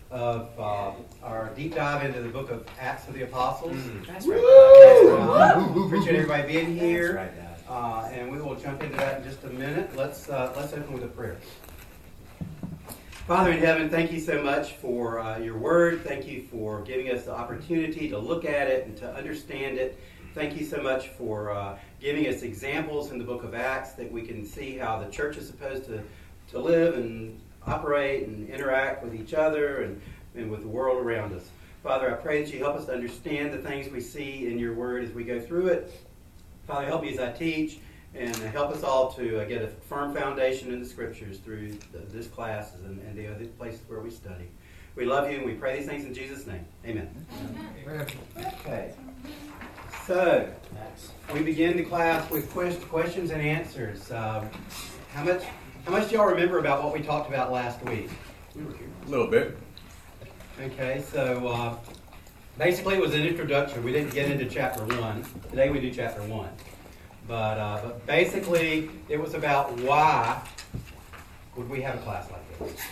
of our deep dive into the book of Acts of the Apostles. That's right. Appreciate everybody being here. That's right, Dad. And we will jump into that in just a minute. Let's open with a prayer. Father in heaven, thank you so much for your word. Thank you for giving us the opportunity to look at it and to understand it. Thank you so much for giving us examples in the book of Acts that we can see how the church is supposed to live and operate and interact with each other and with the world around us. Father, I pray that you help us to understand the things we see in your word as we go through it. Father, help me as I teach, and help us all to get a firm foundation in the Scriptures through this class and the other places where we study. We love you, and we pray these things in Jesus' name. Amen. Amen. Okay. So, we begin the class with questions and answers. How much do y'all remember about what we talked about last week? A little bit. Okay, so basically it was an introduction. We didn't get into chapter 1. Today we do chapter 1. But basically it was about why would we have a class like this,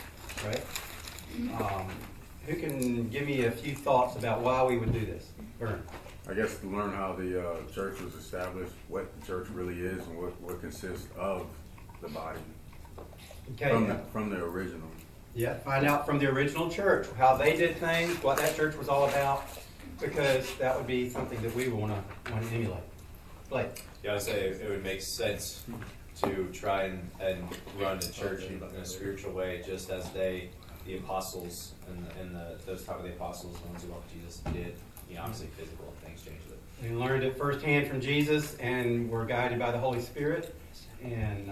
right? Who can give me a few thoughts about why we would do this? Vern. I guess to learn how the church was established, what the church really is, and what consists of the body. Okay. From the original. Yeah, find out from the original church how they did things, what that church was all about, because that would be something that we want to emulate. Blake. Yeah, I would say it would make sense to try and run the church in a spiritual way, just as the apostles and those type of the apostles, the ones who walked with Jesus, did. Obviously physical things changed it. We learned it firsthand from Jesus, and were guided by the Holy Spirit, and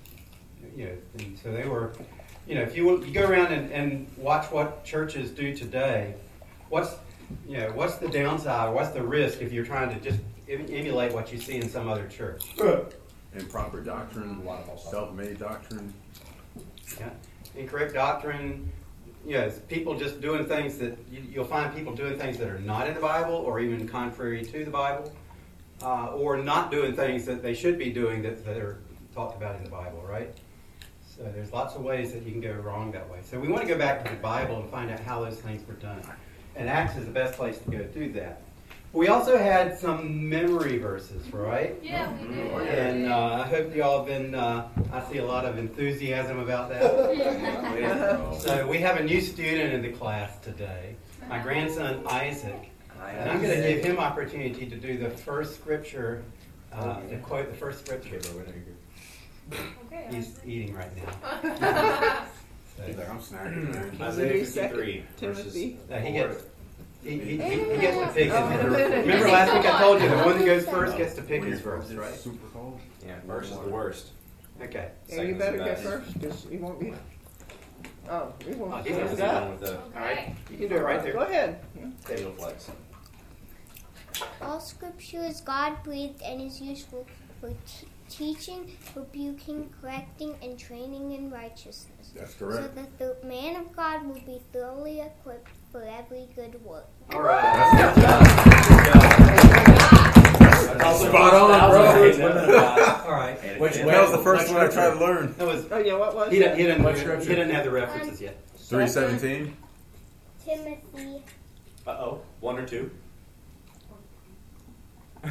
and so they were. If you go around and watch what churches do today, what's the downside? What's the risk if you're trying to just emulate what you see in some other church? Improper doctrine, self-made doctrine. Yeah. Incorrect doctrine. People just doing things that you'll find people doing things that are not in the Bible, or even contrary to the Bible, or not doing things that they should be doing that are talked about in the Bible, right? So there's lots of ways that you can go wrong that way. So we want to go back to the Bible and find out how those things were done. And Acts is the best place to go do that. We also had some memory verses, right? Yeah, we did. And I hope you all have been, I see a lot of enthusiasm about that. So we have a new student in the class today, my grandson Isaac. And I'm going to give him opportunity to do the first scripture, to quote the first scripture. Okay. He's eating right now. He's like, I'm snacking. Isaiah 53. Timothy. He gets to pick his. Remember last week I told you the one that goes first gets to pick his verse, right? Super cold. Yeah, first is the worst. Okay. Yeah, you better go first, because you won't be. Oh, we won't be. That's the one with the All right. You can do it right there. Go ahead. needle flex. All scripture is God-breathed and is useful for teaching, rebuking, correcting, and training in righteousness. That's correct. So that the man of God will be thoroughly equipped for every good work. All right. Spot on, bro. All right. That was the first one I tried to learn. That was. Oh yeah, what was He it? didn't have the references yet. 3:17. Timothy. Uh-oh. 1 or 2? 2.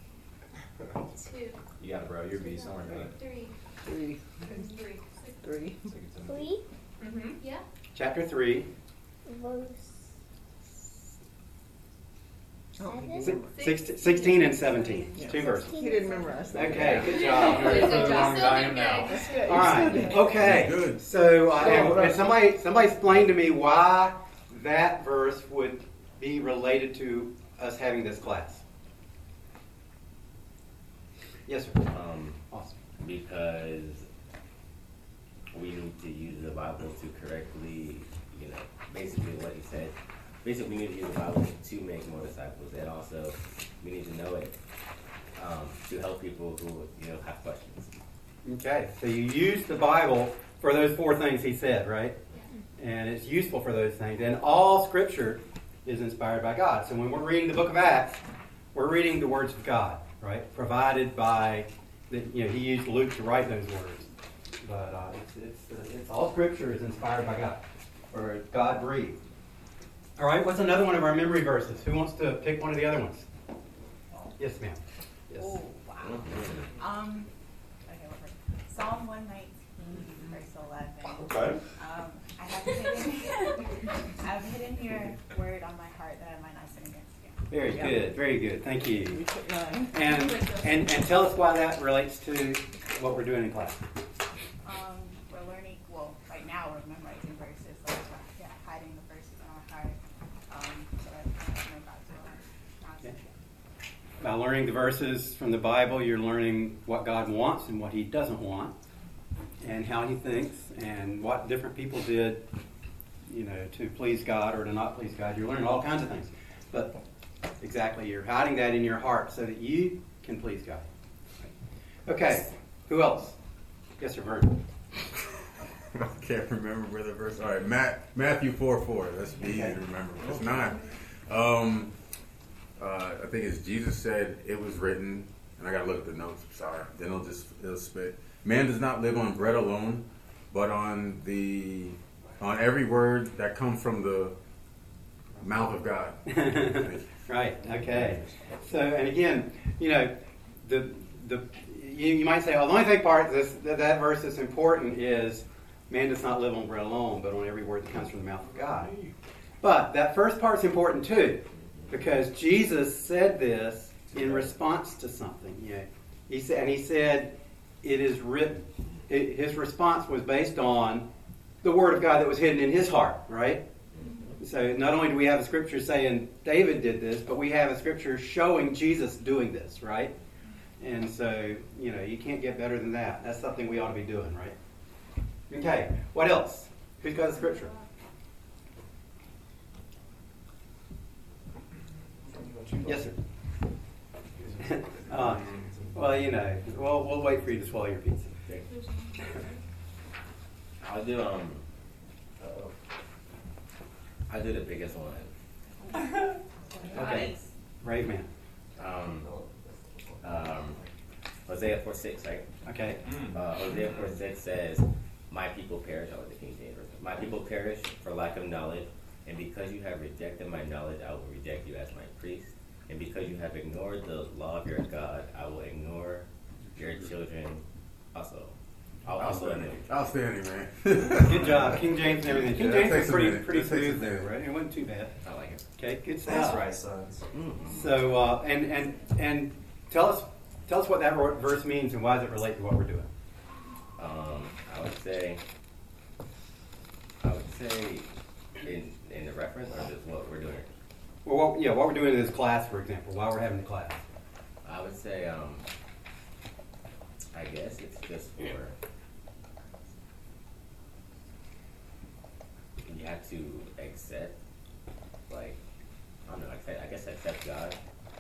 You got it, bro. You're beast. Don't worry about it. 3. Three. 3. Mm-hmm. Yeah. Chapter 3. Verse Oh, he 7. didn't- 16 and 17. Yeah. 2 verses. He didn't memorize that. Okay, good job. Good job. Still I am did now. good. That's good. All You right. still did. Okay. Good. So, and somebody explain to me why that verse would be related to us having this class. Yes, sir. Awesome. Because we need to use the Bible to correctly, basically what he said. Basically, we need to use the Bible to make more disciples, and also we need to know it to help people who have questions. Okay, so you use the Bible for those 4 things he said, right? And it's useful for those things. And all Scripture is inspired by God. So when we're reading the book of Acts, we're reading the words of God, right? Provided by, he used Luke to write those words. But it's all Scripture is inspired by God, or God breathed. All right, what's another one of our memory verses? Who wants to pick one of the other ones? Yes, ma'am. Yes. Oh, wow. Okay, what verse? Psalm 119, verse 11. Okay. I have hidden your word on my heart that I might not sin against you. Very good, very good. Thank you. We took mine. And tell us why that relates to what we're doing in class. We're learning, well, right now we're memorizing verses, so yeah, hiding the verses in our heart, so that we can know God's will. Not sin. By learning the verses from the Bible, you're learning what God wants and what He doesn't want, and how He thinks, and what different people did, to please God or to not please God. You're learning all kinds of things. But exactly, you're hiding that in your heart so that you can please God. Okay, who else? Yes, sir, Vern. I can't remember where the verse. All right, Matthew 4:4. That's easy to remember. It's 9. I think it's Jesus said it was written, and I got to look at the notes. Sorry, then it'll spit. Man does not live on bread alone, but on every word that comes from the mouth of God. Right. Okay. So, and again, you might say, the only thing part that verse that's important is man does not live on bread alone, but on every word that comes from the mouth of God. But that first part's important too, because Jesus said this in response to something. He said, "It is written." His response was based on the word of God that was hidden in his heart, right? So not only do we have a scripture saying David did this, but we have a scripture showing Jesus doing this, right? And so, you can't get better than that. That's something we ought to be doing, right? Okay, what else? Who's got a scripture? Yes, sir. We'll wait for you to swallow your pizza. I'll do the biggest one. Okay. Brave man. Hosea 4:6, right? Okay. Hosea 4:6 says, "My people perish." I like the King James version. "My people perish for lack of knowledge, and because you have rejected my knowledge, I will reject you as my priest. And because you have ignored the law of your God, I will ignore your children also." Outstanding, man. Good job. King James and everything. King Yeah, James that was takes a pretty minute. pretty That takes a smooth there, minute. right? It wasn't too bad. I like it. Okay, good That's stuff. right, sons. So, and tell us what that verse means and why does it relate to what we're doing? I would say in the reference or just what we're doing. Well, what we're doing in this class, for example, while we're having the class. I would say, I guess it's just for, you have to accept, accept God,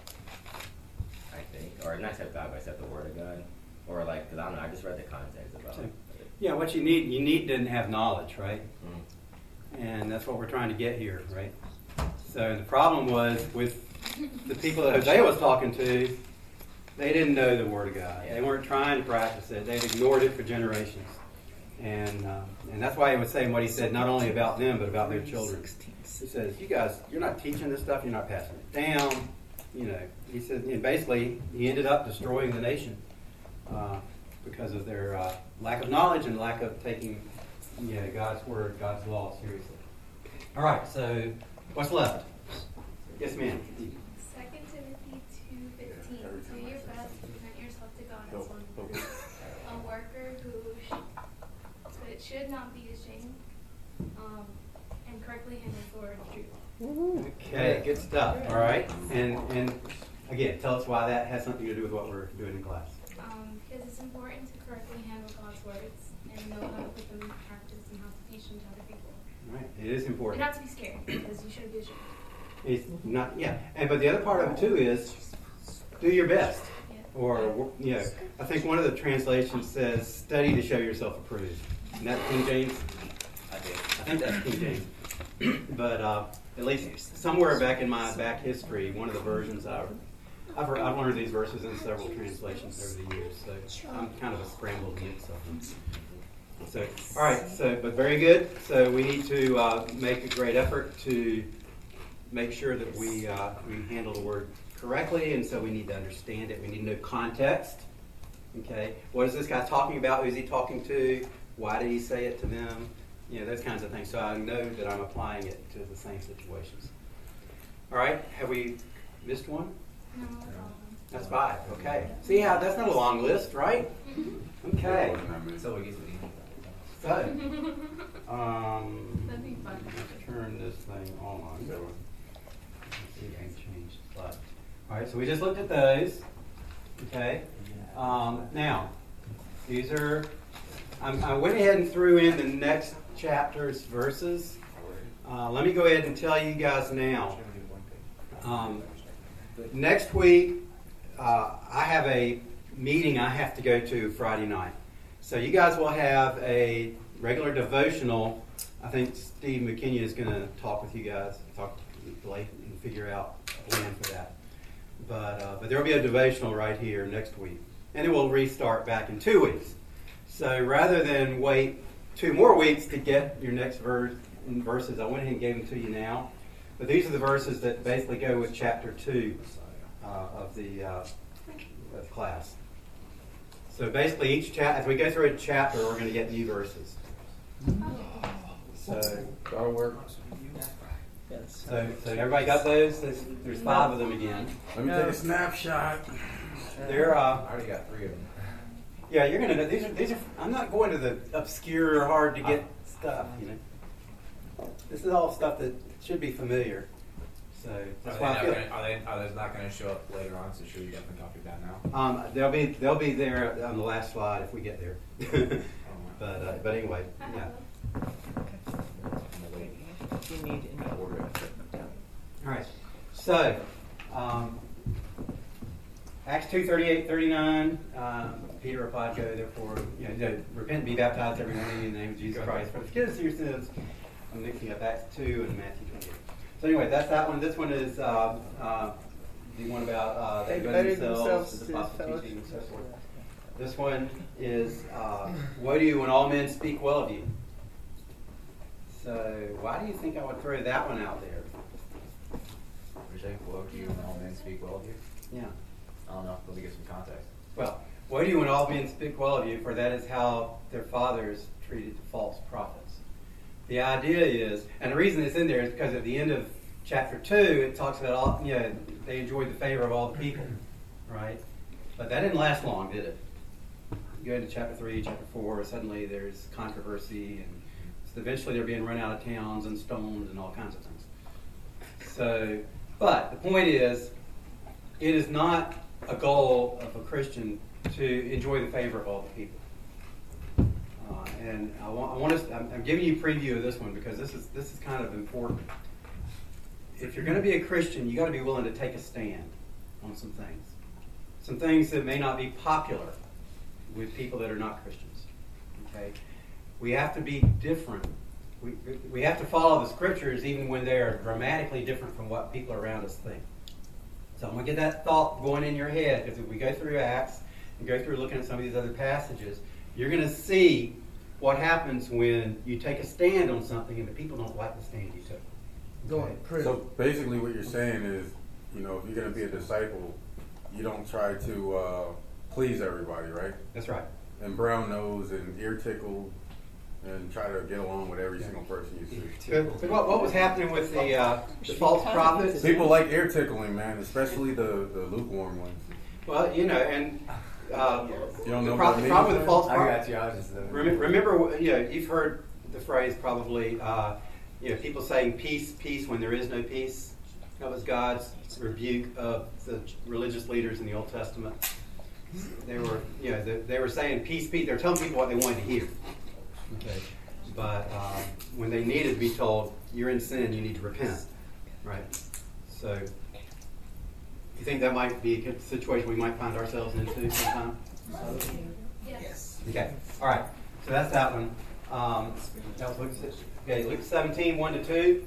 I think. Or not accept God, but accept the Word of God. Or because I don't know, I just read the context about it. Yeah, what you need to have knowledge, right? Mm. And that's what we're trying to get here, right? So the problem was with the people that Hosea was talking to, they didn't know the Word of God. They weren't trying to practice it. They'd ignored it for generations. And that's why he was saying what he said, not only about them, but about their children. He says, you guys, you're not teaching this stuff, you're not passing it down. He said, and basically, he ended up destroying the nation because of their lack of knowledge and lack of taking God's Word, God's law seriously. All right, so what's left? Yes, ma'am. 2 Timothy 2:15. Do your best to present yourself to God as one who is a worker who should not be ashamed, and correctly handle the word of truth. Okay, good stuff. All right, and again, tell us why that has something to do with what we're doing in class. Because it's important to correctly handle God's words and know how to put them into practice and how to teach them to other people. All right, it is And important. not to be scared, because you shouldn't be ashamed. It's not, but the other part of it too is do your best. Yeah. Or, I think one of the translations says, study to show yourself approved. Isn't that King James? I think that's King James. But at least somewhere back in my back history, one of the versions I've learned these verses in several translations over the years, so I'm kind of a scrambled mix of them. So, all right, but very good. So we need to make a great effort to make sure that we handle the word correctly, and so we need to understand it. We need to know context. Okay, what is this guy talking about? Who is he talking to? Why did he say it to them? You know, those kinds of things. So I know that I'm applying it to the same situations. All right, have we missed one? No, that's all. That's 5. Okay. See how that's not a long list, right? Okay. So we get to the So, That'd be fun. let's turn this thing on. Let's see if I can change the slide. All right, so we just looked at those. Okay. Now, these are, I went ahead and threw in the next chapter's verses. Let me go ahead and tell you guys now. Next week, I have a meeting I have to go to Friday night. So you guys will have a regular devotional. I think Steve McKinney is going to talk with you guys, talk to Blake, and figure out a plan for that. But there will be a devotional right here next week. And it will restart back in 2 weeks. So rather than wait 2 more weeks to get your next verses, I went ahead and gave them to you now. But these are the verses that basically go with chapter 2 of the class. So basically, each as we go through a chapter, we're going to get new verses. So That'll work. So everybody got those? There's 5 of them again. Let me take a snapshot. They're I already got 3 of them. yeah, you're gonna know these are. I'm not going to the obscure, hard to get stuff. You know, this is all stuff that should be familiar. So that's why I feel. Are those not going to show up later on? So should we definitely copy that now? They'll be there on the last slide if we get there. But anyway, yeah. If you need any order, All right. So Acts 2:38-39. Peter replied, "Go therefore, repent and be baptized every one of you in the name of Jesus Christ for the forgiveness of your sins." I'm mixing up Acts 2 and Matthew 28. So anyway, that's that one. This one is the one about they devoted themselves to the apostle teaching and so forth. This one is woe to you when all men speak well of you. So why do you think I would throw that one out there? We're saying, woe to you when all men speak well of you? Yeah. I don't know. Let me get some context. Well, woe to you when all men speak well of you, for that is how their fathers treated the false prophets. The idea is, and the reason it's in there is because at the end of chapter 2, it talks about all, they enjoyed the favor of all the people, right? But that didn't last long, did it? You go into chapter 3, chapter 4, suddenly there's controversy, and eventually they're being run out of towns and stoned and all kinds of things. So, but the point is, it is not a goal of a Christian to enjoy the favor of all the people. And I'm giving you a preview of this one because this is kind of important. If you're going to be a Christian, you got to be willing to take a stand on some things that may not be popular with people that are not Christians. Okay, we have to be different. We have to follow the scriptures even when they are dramatically different from what people around us think. So I'm going to get that thought going in your head because if we go through Acts and go through looking at some of these other passages, you're going to see what happens when you take a stand on something and the people don't like the stand you took. Okay? So basically what you're saying is, if you're going to be a disciple, you don't try to please everybody, right? That's right. And brown nose and ear tickle and try to get along with every single person you see. But what was happening with the false prophets? People like ear tickling, man, especially the lukewarm ones. Well, and You don't know the what I problem with the false I prophets. got you. I was just Remember, you've heard the phrase probably, people saying peace, peace when there is no peace. That was God's rebuke of the religious leaders in the Old Testament. They were, they were saying peace, peace. They were telling people what they wanted to hear. Okay, but when they needed to be told, you're in sin, you need to repent. Right. So, you think that might be a situation we might find ourselves into sometime? Yes. Okay. All right. So that's that one. That was Luke 17, 1-2.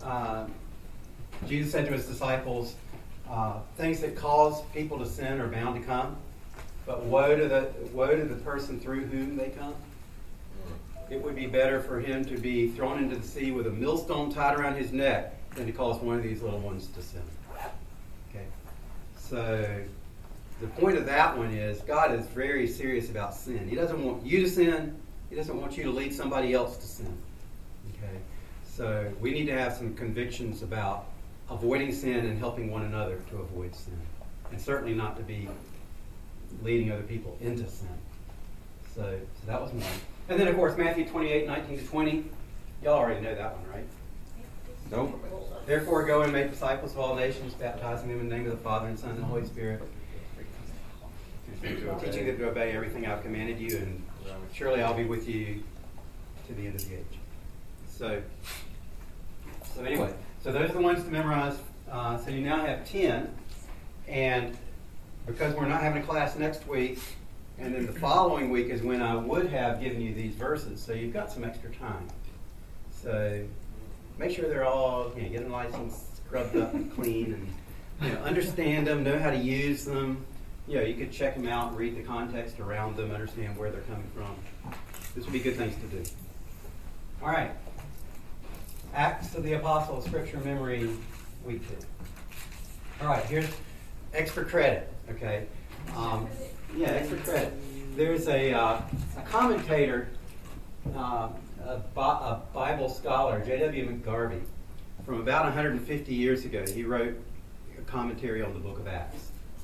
Jesus said to his disciples, things that cause people to sin are bound to come, but woe to the person through whom they come. It would be better for him to be thrown into the sea with a millstone tied around his neck than to cause one of these little ones to sin. Okay? So the point of that one is God is very serious about sin. He doesn't want you to sin. He doesn't want you to lead somebody else to sin. Okay? So we need to have some convictions about avoiding sin and helping one another to avoid sin. And certainly not to be leading other people into sin. So that was one. And then, of course, Matthew 28:19-20. Y'all already know that one, right? Nope. Therefore, go and make disciples of all nations, baptizing them in the name of the Father and Son and the Holy Spirit, teaching them to obey everything I've commanded you, and surely I'll be with you to the end of the age. So anyway, so those are the ones to memorize. So you now have 10, and because we're not having a class next week, and then the following week is when I would have given you these verses, so you've got some extra time. So make sure they're all, get them nice and scrubbed up and clean, and understand them, know how to use them. You could check them out, read the context around them, understand where they're coming from. This would be good things to do. All right. Acts of the Apostles, Scripture Memory, Week 2. All right, here's extra credit, okay? Extra credit. There's a commentator, a Bible scholar, J.W. McGarvey, from about 150 years ago. He wrote a commentary on the book of Acts.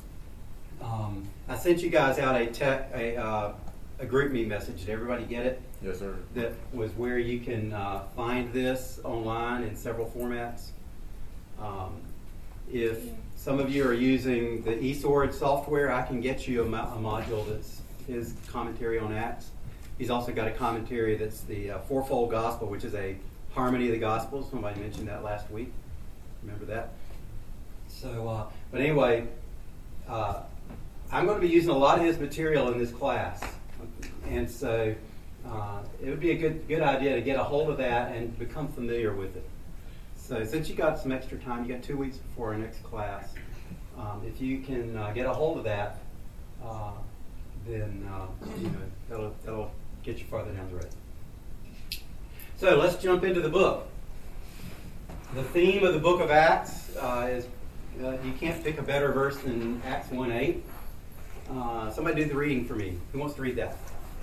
I sent you guys out a group me message. Did everybody get it? Yes, sir. That was where you can find this online in several formats. If some of you are using the eSword software, I can get you a module that's his commentary on Acts. He's also got a commentary that's the Fourfold Gospel, which is a harmony of the Gospels. Somebody mentioned that last week. Remember that? So, but anyway, I'm going to be using a lot of his material in this class. And so it would be a good idea to get a hold of that and become familiar with it. So since you got some extra time, you got 2 weeks before our next class, if you can get a hold of that, then that'll get you farther down the road. So let's jump into the book. The theme of the book of Acts is, you can't pick a better verse than Acts 1:8. Somebody do the reading for me. Who wants to read that?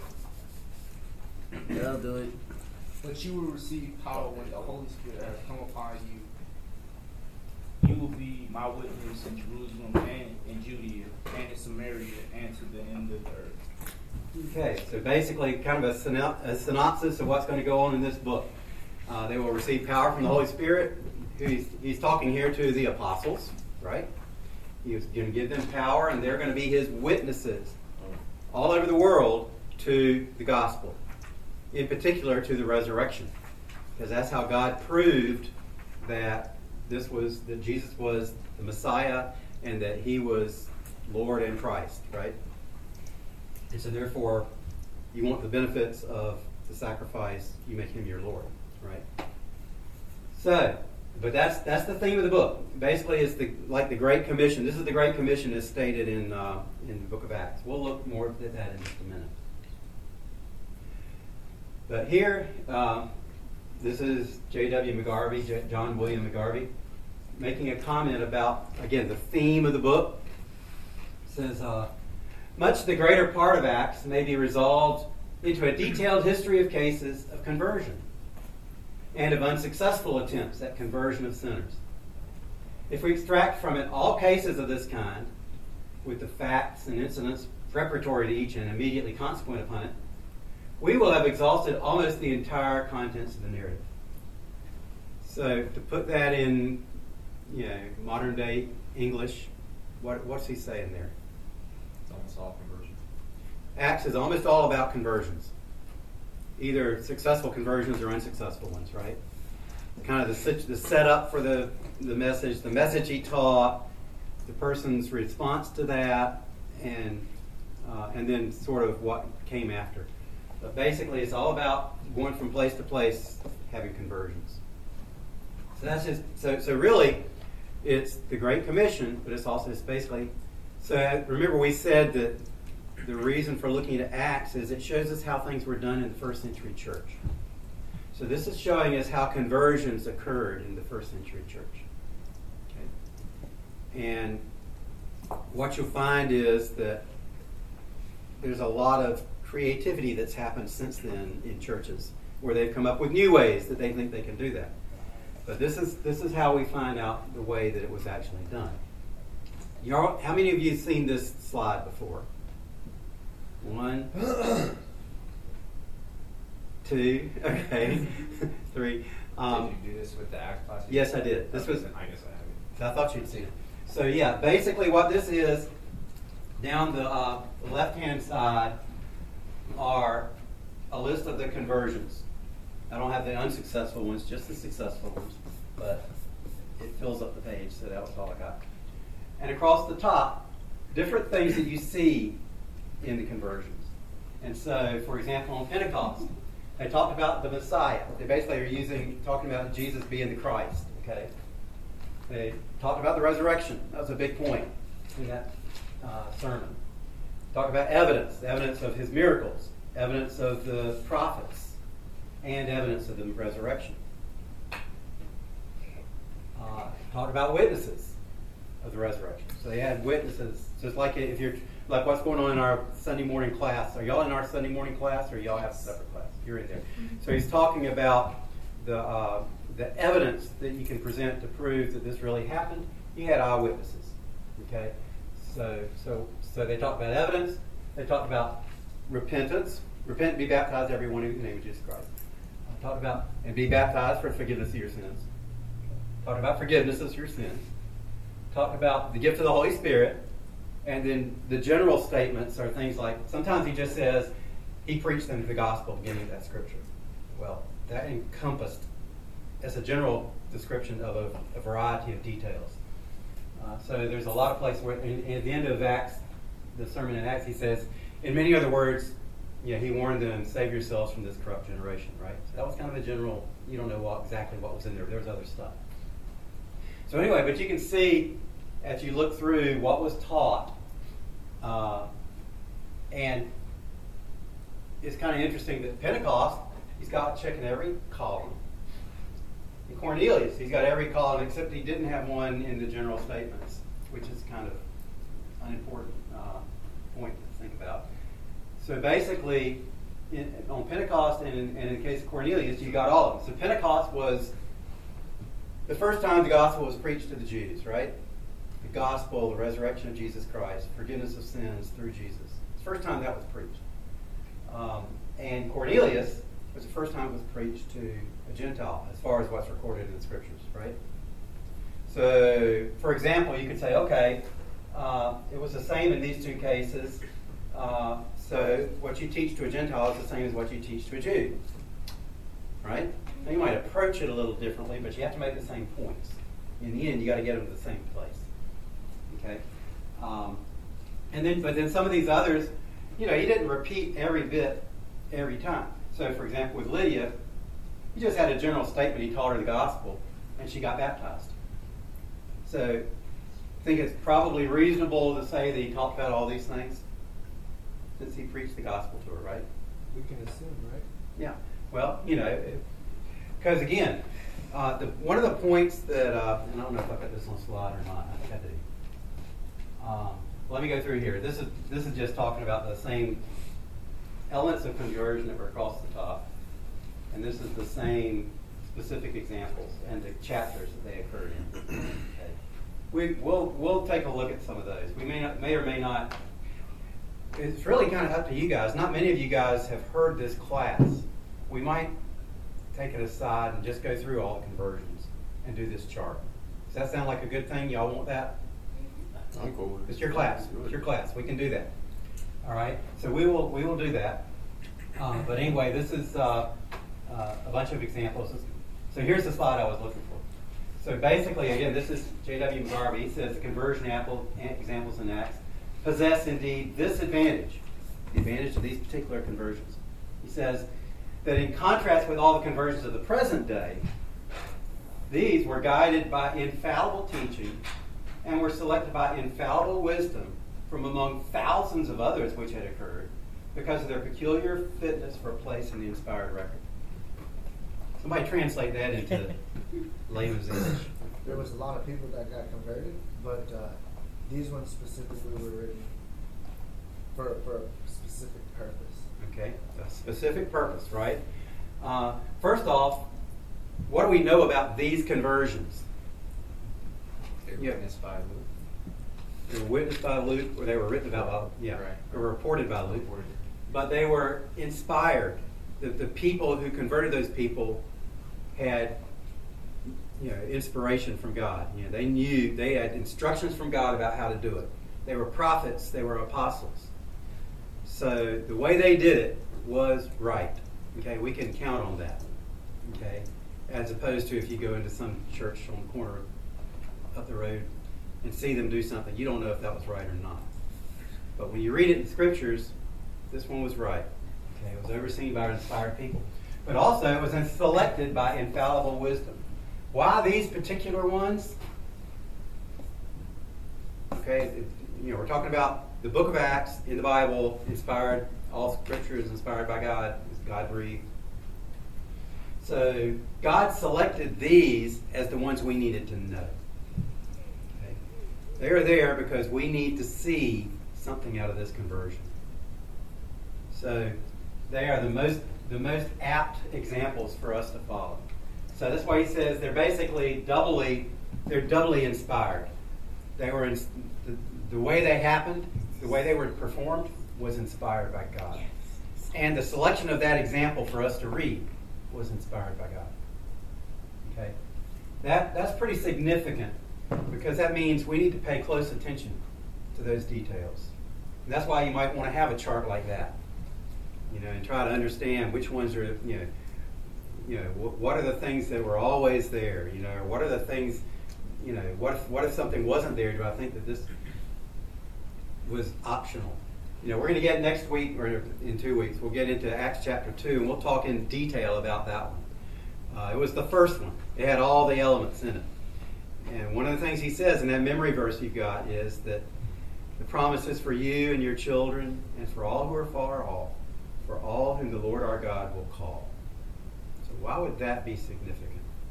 Yeah, I'll do it. But you will receive power when the Holy Spirit has come upon you. You will be my witness in Jerusalem and in Judea and in Samaria and to the end of the earth. Okay, so basically kind of a synopsis of what's going to go on in this book. They will receive power from the Holy Spirit. He's talking here to the apostles, right? He's going to give them power, and they're going to be his witnesses all over the world to the gospel, in particular to the resurrection, because that's how God proved that Jesus was the Messiah and that he was Lord and Christ, right? And so therefore, you want the benefits of the sacrifice, you make him your Lord, right? So, but that's the theme of the book. Basically, it's like the Great Commission. This is the Great Commission as stated in the book of Acts. We'll look more at that in just a minute. But here, this is J.W. McGarvey, John William McGarvey, making a comment about, again, the theme of the book. It says, much the greater part of Acts may be resolved into a detailed history of cases of conversion and of unsuccessful attempts at conversion of sinners. If we extract from it all cases of this kind, with the facts and incidents preparatory to each and immediately consequent upon it, we will have exhausted almost the entire contents of the narrative. So to put that in, modern day English, what's he saying there? It's almost all conversion. Acts is almost all about conversions. Either successful conversions or unsuccessful ones, right? Kind of the setup for the message, the message he taught, the person's response to that, and then sort of what came after. But basically, it's all about going from place to place, having conversions. So that's just so really, it's the Great Commission, but it's basically. So remember, we said that the reason for looking at Acts is it shows us how things were done in the first century church. So this is showing us how conversions occurred in the first century church. Okay. And what you'll find is that there's a lot of creativity that's happened since then in churches, where they've come up with new ways that they think they can do that. But this is how we find out the way that it was actually done. How many of you have seen this slide before? 1, 2, okay, 3. Did you do this with the ACT class? Yes, I did. This was. I guess I haven't. I thought you'd seen it. So yeah, basically what this is, down the left-hand side are a list of the conversions. I don't have the unsuccessful ones, just the successful ones, but it fills up the page, so that was all I got. And across the top, different things that you see in the conversions. And so, for example, on Pentecost, they talked about the Messiah. They basically are talking about Jesus being the Christ. Okay. They talked about the resurrection. That was a big point in that sermon. Talked about evidence of his miracles, evidence of the prophets, and evidence of the resurrection. Talked about witnesses of the resurrection. So they had witnesses, just like if you're like what's going on in our Sunday morning class. Are y'all in our Sunday morning class, or y'all have a separate class? You're in there. So he's talking about the evidence that you can present to prove that this really happened. You had eyewitnesses. Okay, so they talked about evidence. They talked about repentance. Repent and be baptized, everyone, in the name of Jesus Christ. Talked about and be baptized for forgiveness of your sins. Talked about forgiveness of your sins. Talked about the gift of the Holy Spirit. And then the general statements are things like, sometimes he just says, he preached them the gospel beginning of that scripture. Well, that encompassed, as a general description of a variety of details. So there's a lot of places where, at the end of Acts, the sermon in Acts, he says, in many other words, he warned them, save yourselves from this corrupt generation, right? So that was kind of a general, you don't know exactly what was in there, but there was other stuff. So anyway, but you can see, as you look through what was taught, and it's kind of interesting that Pentecost, he's got checking every column. In Cornelius, he's got every column except he didn't have one in the general statements, which is kind of an important point to think about. So basically, on Pentecost and in the case of Cornelius, you got all of them. So Pentecost was the first time the gospel was preached to the Jews, right? The gospel, the resurrection of Jesus Christ, forgiveness of sins through Jesus. It's the first time that was preached. And Cornelius was the first time it was preached to a Gentile, as far as what's recorded in the scriptures, right? So, for example, you could say, okay, it was the same in these two cases. So what you teach to a Gentile is the same as what you teach to a Jew, right? Now, you might approach it a little differently, but you have to make the same points. In the end, you got to get them to the same place. Okay, but then some of these others, he didn't repeat every bit every time. So, for example, with Lydia, he just had a general statement. He taught her the gospel, and she got baptized. So, I think it's probably reasonable to say that he talked about all these things since he preached the gospel to her, right? We can assume, right? Yeah. Well, because again, one of the points that, and I don't know if I've got this on slide or not. I think I do. Let me go through here. This is just talking about the same elements of conversion that were across the top, and this is the same specific examples and the chapters that they occurred in. Okay. We'll take a look at some of those. We may or may not. It's really kind of up to you guys. Not many of you guys have heard this class. We might take it aside and just go through all the conversions and do this chart. Does that sound like a good thing? Y'all want that? I'm cool with it. It's your class. It's your class. We can do that. All right. So we will do that. But anyway, this is a bunch of examples. So here's the slide I was looking for. So basically, again, this is J.W. McGarvey. He says the conversion examples in Acts possess indeed this advantage, the advantage of these particular conversions. He says that in contrast with all the conversions of the present day, these were guided by infallible teaching and were selected by infallible wisdom from among thousands of others which had occurred because of their peculiar fitness for a place in the inspired record. Somebody translate that into layman's English. There was a lot of people that got converted, but these ones specifically were written for a specific purpose. Okay, a specific purpose, right? First off, what do we know about these conversions? They were witnessed by Luke. They were witnessed by Luke, or they were written about, Right. or reported by Luke. But they were inspired. The people who converted those people had, inspiration from God. They knew, they had instructions from God about how to do it. They were prophets. They were apostles. So the way they did it was right. Okay, we can count on that. Okay, as opposed to if you go into some church on the corner up the road and see them do something, you don't know if that was right or not. But when you read it in scriptures, this one was right. Okay, it was overseen by inspired people. But also it was selected by infallible wisdom. Why these particular ones? Okay, we're talking about the book of Acts in the Bible, inspired, all scripture is inspired by God, is God breathed. So God selected these as the ones we needed to know. Okay. They are there because we need to see something out of this conversion. So they are the most apt examples for us to follow. So that's why he says they're basically doubly inspired. They were the way they happened, the way they were performed was inspired by God. And the selection of that example for us to read was inspired by God. Okay? That's pretty significant because that means we need to pay close attention to those details. And that's why you might want to have a chart like that. And try to understand which ones are, what are the things that were always there? What are the things, what if something wasn't there? Do I think that this was optional? We're going to get next week, or in 2 weeks, we'll get into Acts chapter 2, and we'll talk in detail about that one. It was the first one. It had all the elements in it. And one of the things he says in that memory verse you've got is that the promise is for you and your children, and for all who are far off, for all whom the Lord our God will call. So why would that be significant?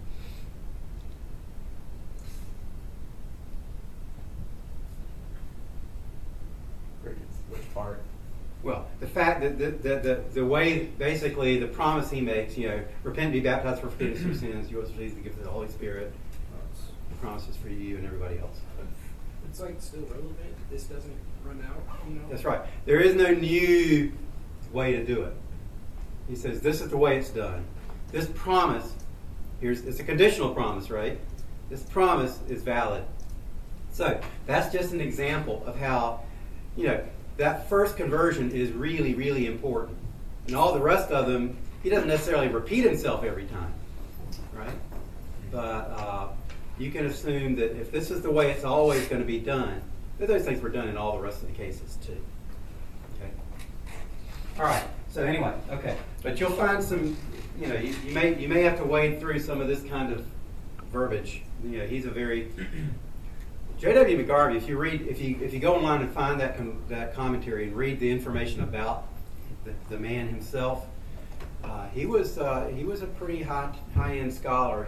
Which part? Well, the fact that the way, basically, the promise he makes, repent and be baptized for forgiveness of your sins, you will receive the gift of the Holy Spirit. The promise is for you and everybody else. It's still relevant. This doesn't run out, That's right. There is no new way to do it. He says, this is the way it's done. This promise, it's a conditional promise, right? This promise is valid. So, that's just an example of how, that first conversion is really, really important. And all the rest of them, he doesn't necessarily repeat himself every time, right? But you can assume that if this is the way it's always going to be done, that those things were done in all the rest of the cases too. Okay. All right. So anyway, okay. But you'll find some, you may have to wade through some of this kind of verbiage. He's a very J.W. McGarvey, if you go online and find that commentary and read the information about the man himself, he was a pretty high-end scholar.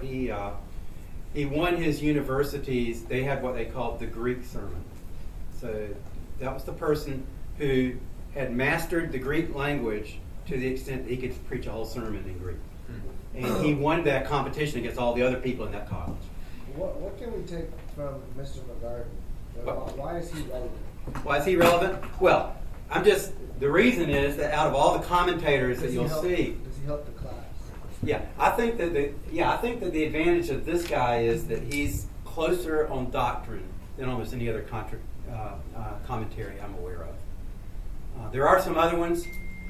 He won his universities. They had what they called the Greek sermon. So that was the person who had mastered the Greek language to the extent that he could preach a whole sermon in Greek. And he won that competition against all the other people in that college. What can we take from Mr. McGarvey? Why is he relevant? Why is he relevant? Well, the reason is that out of all the commentators that you'll see, does he help the class? Yeah, I think that the advantage of this guy is that he's closer on doctrine than almost any other commentary I'm aware of. There are some other ones.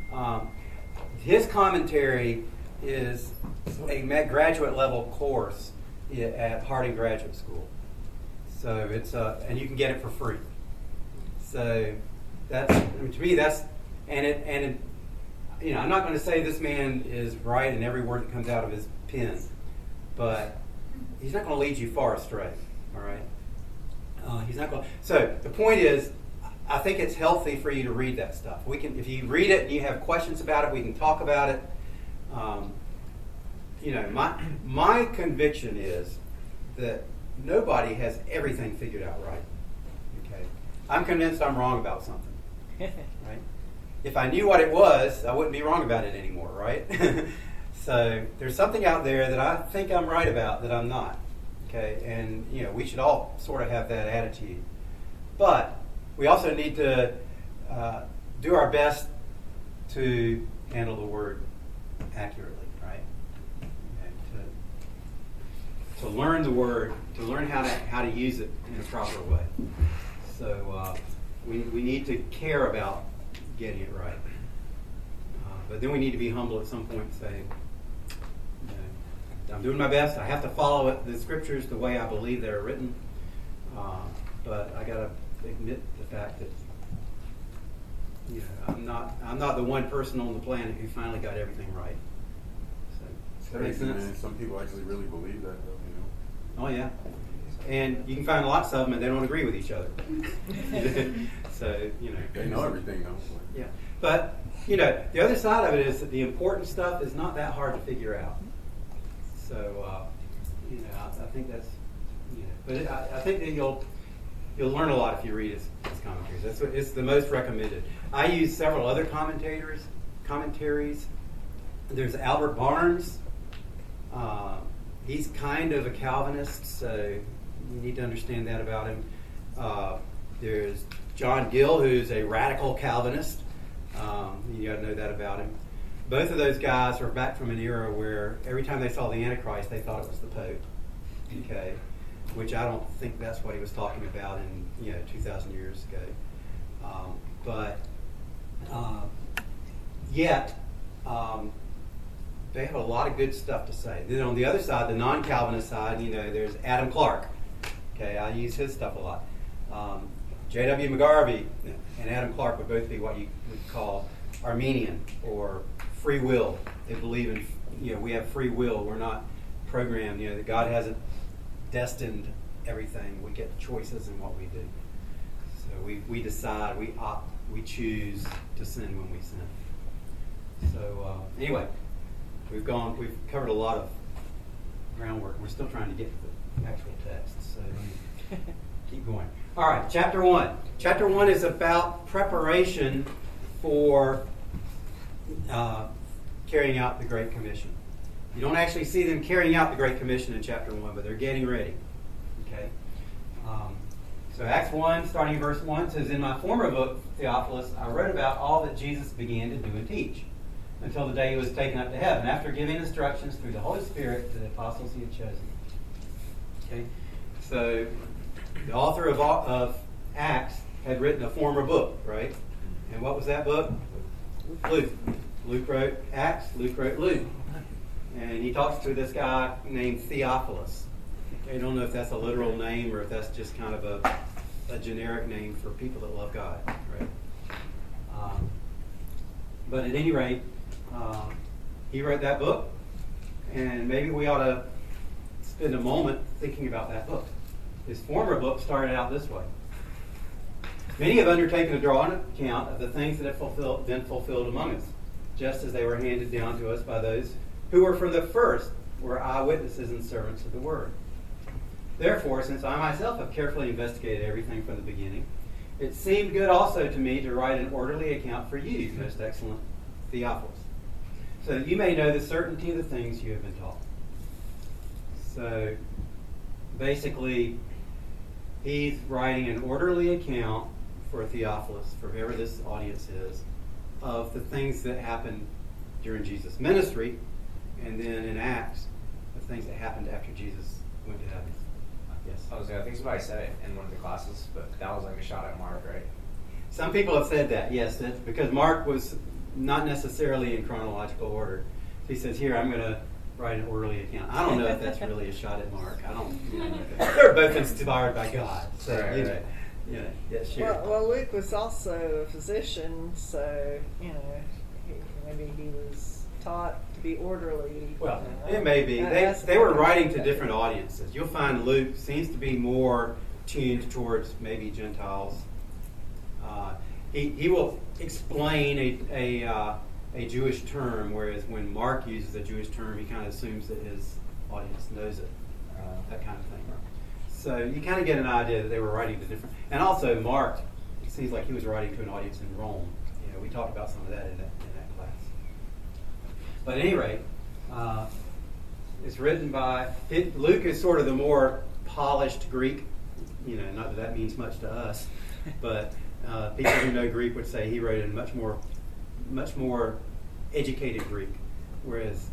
His commentary is a graduate level course at Harding Graduate School. So it's and you can get it for free. So to me I'm not going to say this man is right in every word that comes out of his pen, but he's not going to lead you far astray. All right, he's not going. So the point is, I think it's healthy for you to read that stuff. If you read it and you have questions about it, we can talk about it. my conviction is that nobody has everything figured out right. Okay, I'm convinced I'm wrong about something. Right? If I knew what it was, I wouldn't be wrong about it anymore, right? So there's something out there that I think I'm right about that I'm not. Okay, and we should all sort of have that attitude. But we also need to do our best to handle the word accurately, right? Okay, to learn the word, to learn how to use it in a proper way. So we need to care about getting it right. But then we need to be humble at some point and say, I'm doing my best. I have to follow the scriptures the way I believe they're written. But I got to admit the fact that I'm not the one person on the planet who finally got everything right. So, does that make sense? Man, some people actually really believe that, though. Oh yeah, and you can find lots of them, and they don't agree with each other. So they know everything, though. Yeah, but the other side of it is that the important stuff is not that hard to figure out. So I think that's but I think that you'll learn a lot if you read his commentaries. It's the most recommended. I use several other commentaries. There's Albert Barnes. He's kind of a Calvinist, so you need to understand that about him. There's John Gill, who's a radical Calvinist. You got to know that about him. Both of those guys are back from an era where every time they saw the Antichrist, they thought it was the Pope. Okay, which I don't think that's what he was talking about in 2,000 years ago. Yet they have a lot of good stuff to say. Then on the other side, the non-Calvinist side, there's Adam Clark. Okay, I use his stuff a lot. J.W. McGarvey and Adam Clark would both be what you would call Armenian or free will. They believe in, we have free will. We're not programmed. That God hasn't destined everything. We get choices in what we do. So we decide, we opt, we choose to sin when we sin. So anyway, we've covered a lot of groundwork. We're still trying to get to the actual text. So keep going. All right, chapter 1. Chapter 1 is about preparation for carrying out the Great Commission. You don't actually see them carrying out the Great Commission in chapter 1, but they're getting ready. Okay. So Acts 1, starting in verse 1, says, "In my former book, Theophilus, I wrote about all that Jesus began to do and teach, until the day he was taken up to heaven, after giving instructions through the Holy Spirit to the apostles he had chosen." Okay. So the author of Acts had written a former book, right? And what was that book? Luke. Luke wrote Acts, Luke wrote Luke. And he talks to this guy named Theophilus. I don't know if that's a literal name or if that's just kind of a generic name for people that love God, right? But at any rate, he wrote that book, and maybe we ought to spend a moment thinking about that book. His former book started out this way. "Many have undertaken to draw an account of the things that have been fulfilled among us, just as they were handed down to us by those who were from the first were eyewitnesses and servants of the word. Therefore, since I myself have carefully investigated everything from the beginning, it seemed good also to me to write an orderly account for you, most excellent Theophilus, so that you may know the certainty of the things you have been taught." So basically, he's writing an orderly account for Theophilus, for whoever this audience is, of the things that happened during Jesus' ministry, and then in Acts, the things that happened after Jesus went to heaven. Yes? I think somebody said it in one of the classes, but that was like a shot at Mark, right? Some people have said that, yes, because Mark was not necessarily in chronological order. He says, here, I'm going to write an orderly account. I don't know if that's really a shot at Mark. I don't. They're both inspired by God. So, right. Yeah, sure. Well, Luke was also a physician, so maybe he was taught to be orderly. Well, it may be. They were writing to different audiences. You'll find Luke seems to be more tuned towards maybe Gentiles. He will explain a Jewish term, whereas when Mark uses a Jewish term, he kind of assumes that his audience knows it, that kind of thing. So you kind of get an idea that they were writing to different. And also Mark, it seems like he was writing to an audience in Rome. You know, we talked about some of that in that class. But at any rate, it's written by Luke is sort of the more polished Greek. You know, not that that means much to us, but people who know Greek would say he wrote in much more educated Greek, whereas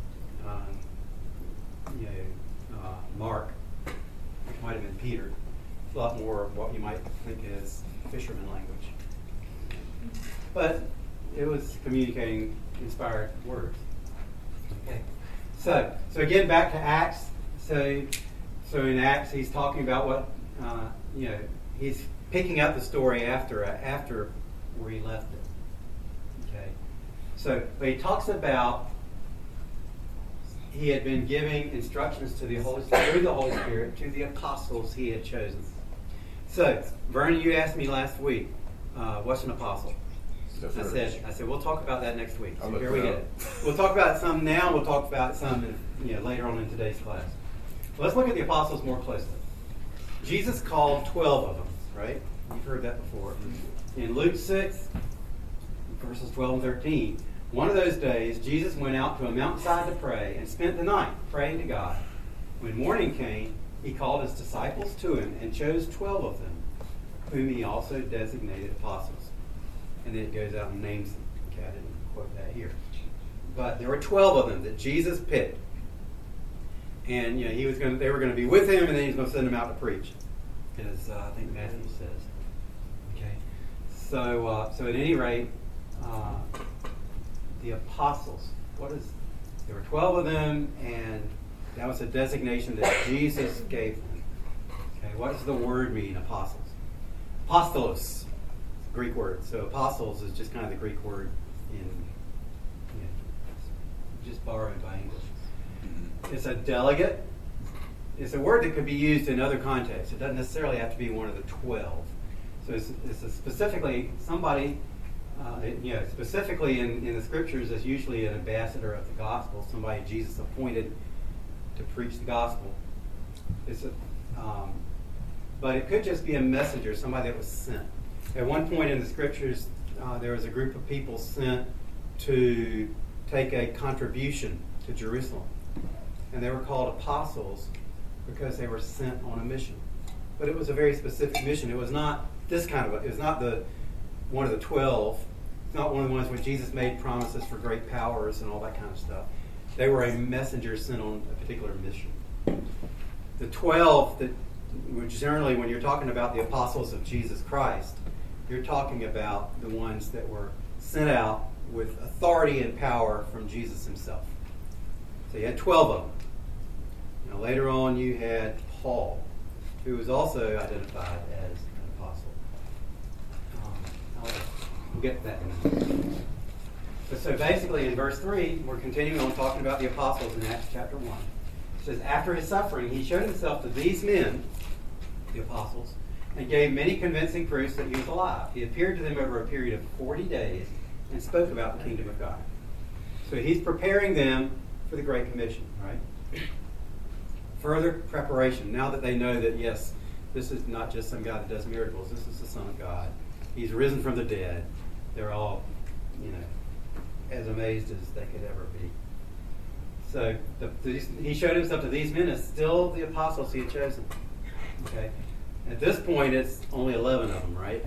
Mark, which might have been Peter, it's a lot more of what you might think is fisherman language. But it was communicating inspired words. Okay. So again, back to Acts. So in Acts, he's talking about what he's picking up the story after where he left it. Okay. So but he talks about he had been giving instructions to the Holy Spirit, through the Holy Spirit, to the apostles he had chosen. So Vernon, you asked me last week, what's an apostle? I said we'll talk about that next week. So here we get it. We'll talk about some now. We'll talk about some later on in today's class. Well, let's look at the apostles more closely. Jesus called 12 of them, right? You've heard that before. In Luke 6, verses 12 and 13, one of those days, Jesus went out to a mountainside to pray and spent the night praying to God. When morning came, he called his disciples to him and chose 12 of them, whom he also designated apostles. And then it goes out and names them. Okay, I didn't quote that here. But there were 12 of them that Jesus picked. And they were going to be with him, and then he was going to send them out to preach, as I think Matthew says. Okay. So at any rate, the apostles. There were 12 of them, and that was a designation that Jesus gave them. Okay. What does the word mean, apostles? Apostolos, Greek word. So apostles is just kind of the Greek word just borrowed by English. It's a delegate. It's a word that could be used in other contexts. It doesn't necessarily have to be one of the 12. So it's specifically somebody, specifically in the scriptures, is usually an ambassador of the gospel, somebody Jesus appointed to preach the gospel. But it could just be a messenger, somebody that was sent. At one point in the scriptures, there was a group of people sent to take a contribution to Jerusalem. And they were called apostles because they were sent on a mission. But it was a very specific mission. It was not this kind of it was not one of the 12. It's not one of the ones where Jesus made promises for great powers and all that kind of stuff. They were a messenger sent on a particular mission. The 12, which generally when you're talking about the apostles of Jesus Christ, you're talking about the ones that were sent out with authority and power from Jesus himself. So you had 12 of them. Now, later on, you had Paul, who was also identified as an apostle. We'll get to that in a minute. So basically, in verse 3, we're continuing on talking about the apostles in Acts chapter 1. It says, after his suffering, he showed himself to these men, the apostles, and gave many convincing proofs that he was alive. He appeared to them over a period of 40 days and spoke about the kingdom of God. So he's preparing them for the Great Commission, right? Further preparation. Now that they know that, yes, this is not just some guy that does miracles. This is the Son of God. He's risen from the dead. They're all, as amazed as they could ever be. So he showed himself to these men as still the apostles he had chosen. Okay. At this point, it's only 11 of them, right?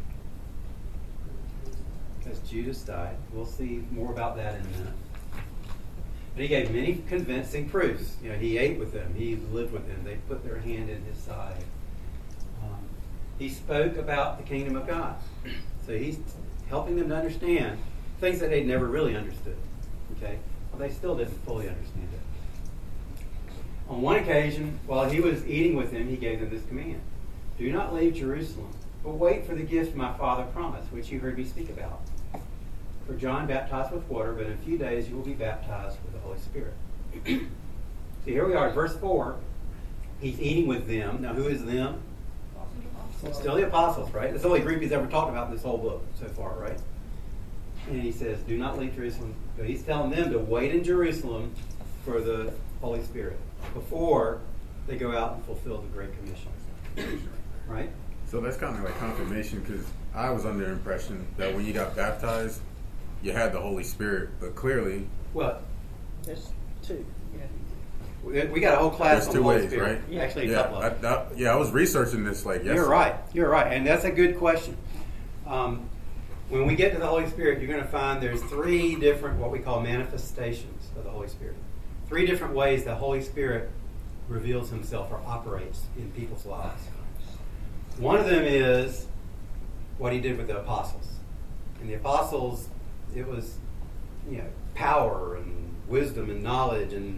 Because Judas died. We'll see more about that in a minute. But he gave many convincing proofs. He ate with them. He lived with them. They put their hand in his side. He spoke about the kingdom of God. So he's helping them to understand things that they'd never really understood. Okay? Well, they still didn't fully understand it. On one occasion, while he was eating with them, he gave them this command. Do not leave Jerusalem, but wait for the gift my Father promised, which you heard me speak about. For John baptized with water, but in a few days you will be baptized with the Holy Spirit. So here we are, verse 4. He's eating with them. Now, who is them? Still the apostles, right? That's the only group he's ever talked about in this whole book so far, right? and he says, do not leave Jerusalem. But he's telling them to wait in Jerusalem for the Holy Spirit before they go out and fulfill the Great Commission. Right? So that's kind of like confirmation, because I was under the impression that when you got baptized, you had the Holy Spirit, but clearly Well, There's two. we got a whole class there's on two the Holy ways, Spirit. right? Actually, a couple of them. I was researching this like yesterday. You're right, and that's a good question. When we get to the Holy Spirit, you're going to find there's three different, what we call manifestations of the Holy Spirit. Three different ways the Holy Spirit reveals himself or operates in people's lives. One of them is what he did with the apostles. And the apostles, it was, power and wisdom and knowledge and,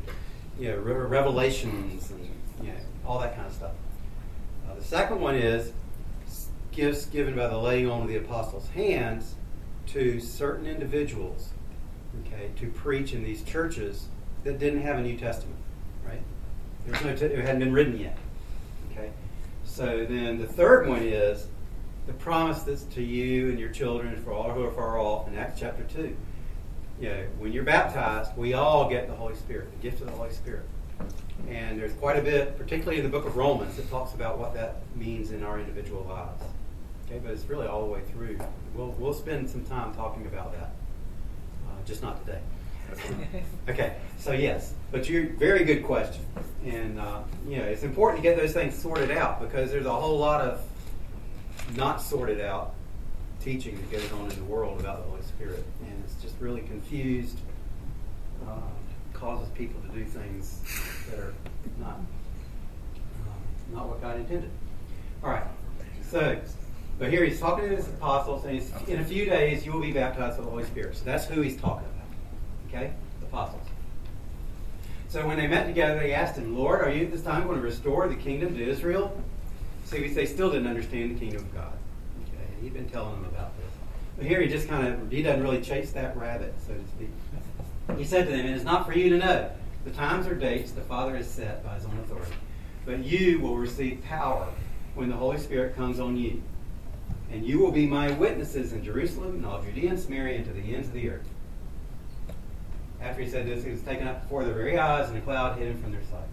revelations and, all that kind of stuff. The second one is gifts given by the laying on of the apostles' hands to certain individuals, to preach in these churches that didn't have a New Testament, right? It hadn't been written yet. Okay, so then the third one is the promise that's to you and your children and for all who are far off in Acts chapter 2. When you're baptized, we all get the Holy Spirit, the gift of the Holy Spirit. And there's quite a bit, particularly in the book of Romans, that talks about what that means in our individual lives. Okay, but it's really all the way through. We'll spend some time talking about that, just not today. Okay, so yes, but you're very good question, and it's important to get those things sorted out, because there's a whole lot of not sorted out teaching that goes on in the world about the Holy Spirit, and it's just really confused, causes people to do things that are not what God intended. All right, so. But here he's talking to his apostles, and he's, in a few days you will be baptized with the Holy Spirit. So that's who he's talking about. Okay? The apostles. So when they met together, they asked him, Lord, are you at this time going to restore the kingdom to Israel? See, they still didn't understand the kingdom of God. Okay? And he'd been telling them about this. But here he just he doesn't really chase that rabbit, so to speak. He said to them, it is not for you to know the times or dates the Father has set by his own authority. But you will receive power when the Holy Spirit comes on you. And you will be my witnesses in Jerusalem and all Judea and Samaria and to the ends of the earth. After he said this, he was taken up before their very eyes, and a cloud hid him from their sight.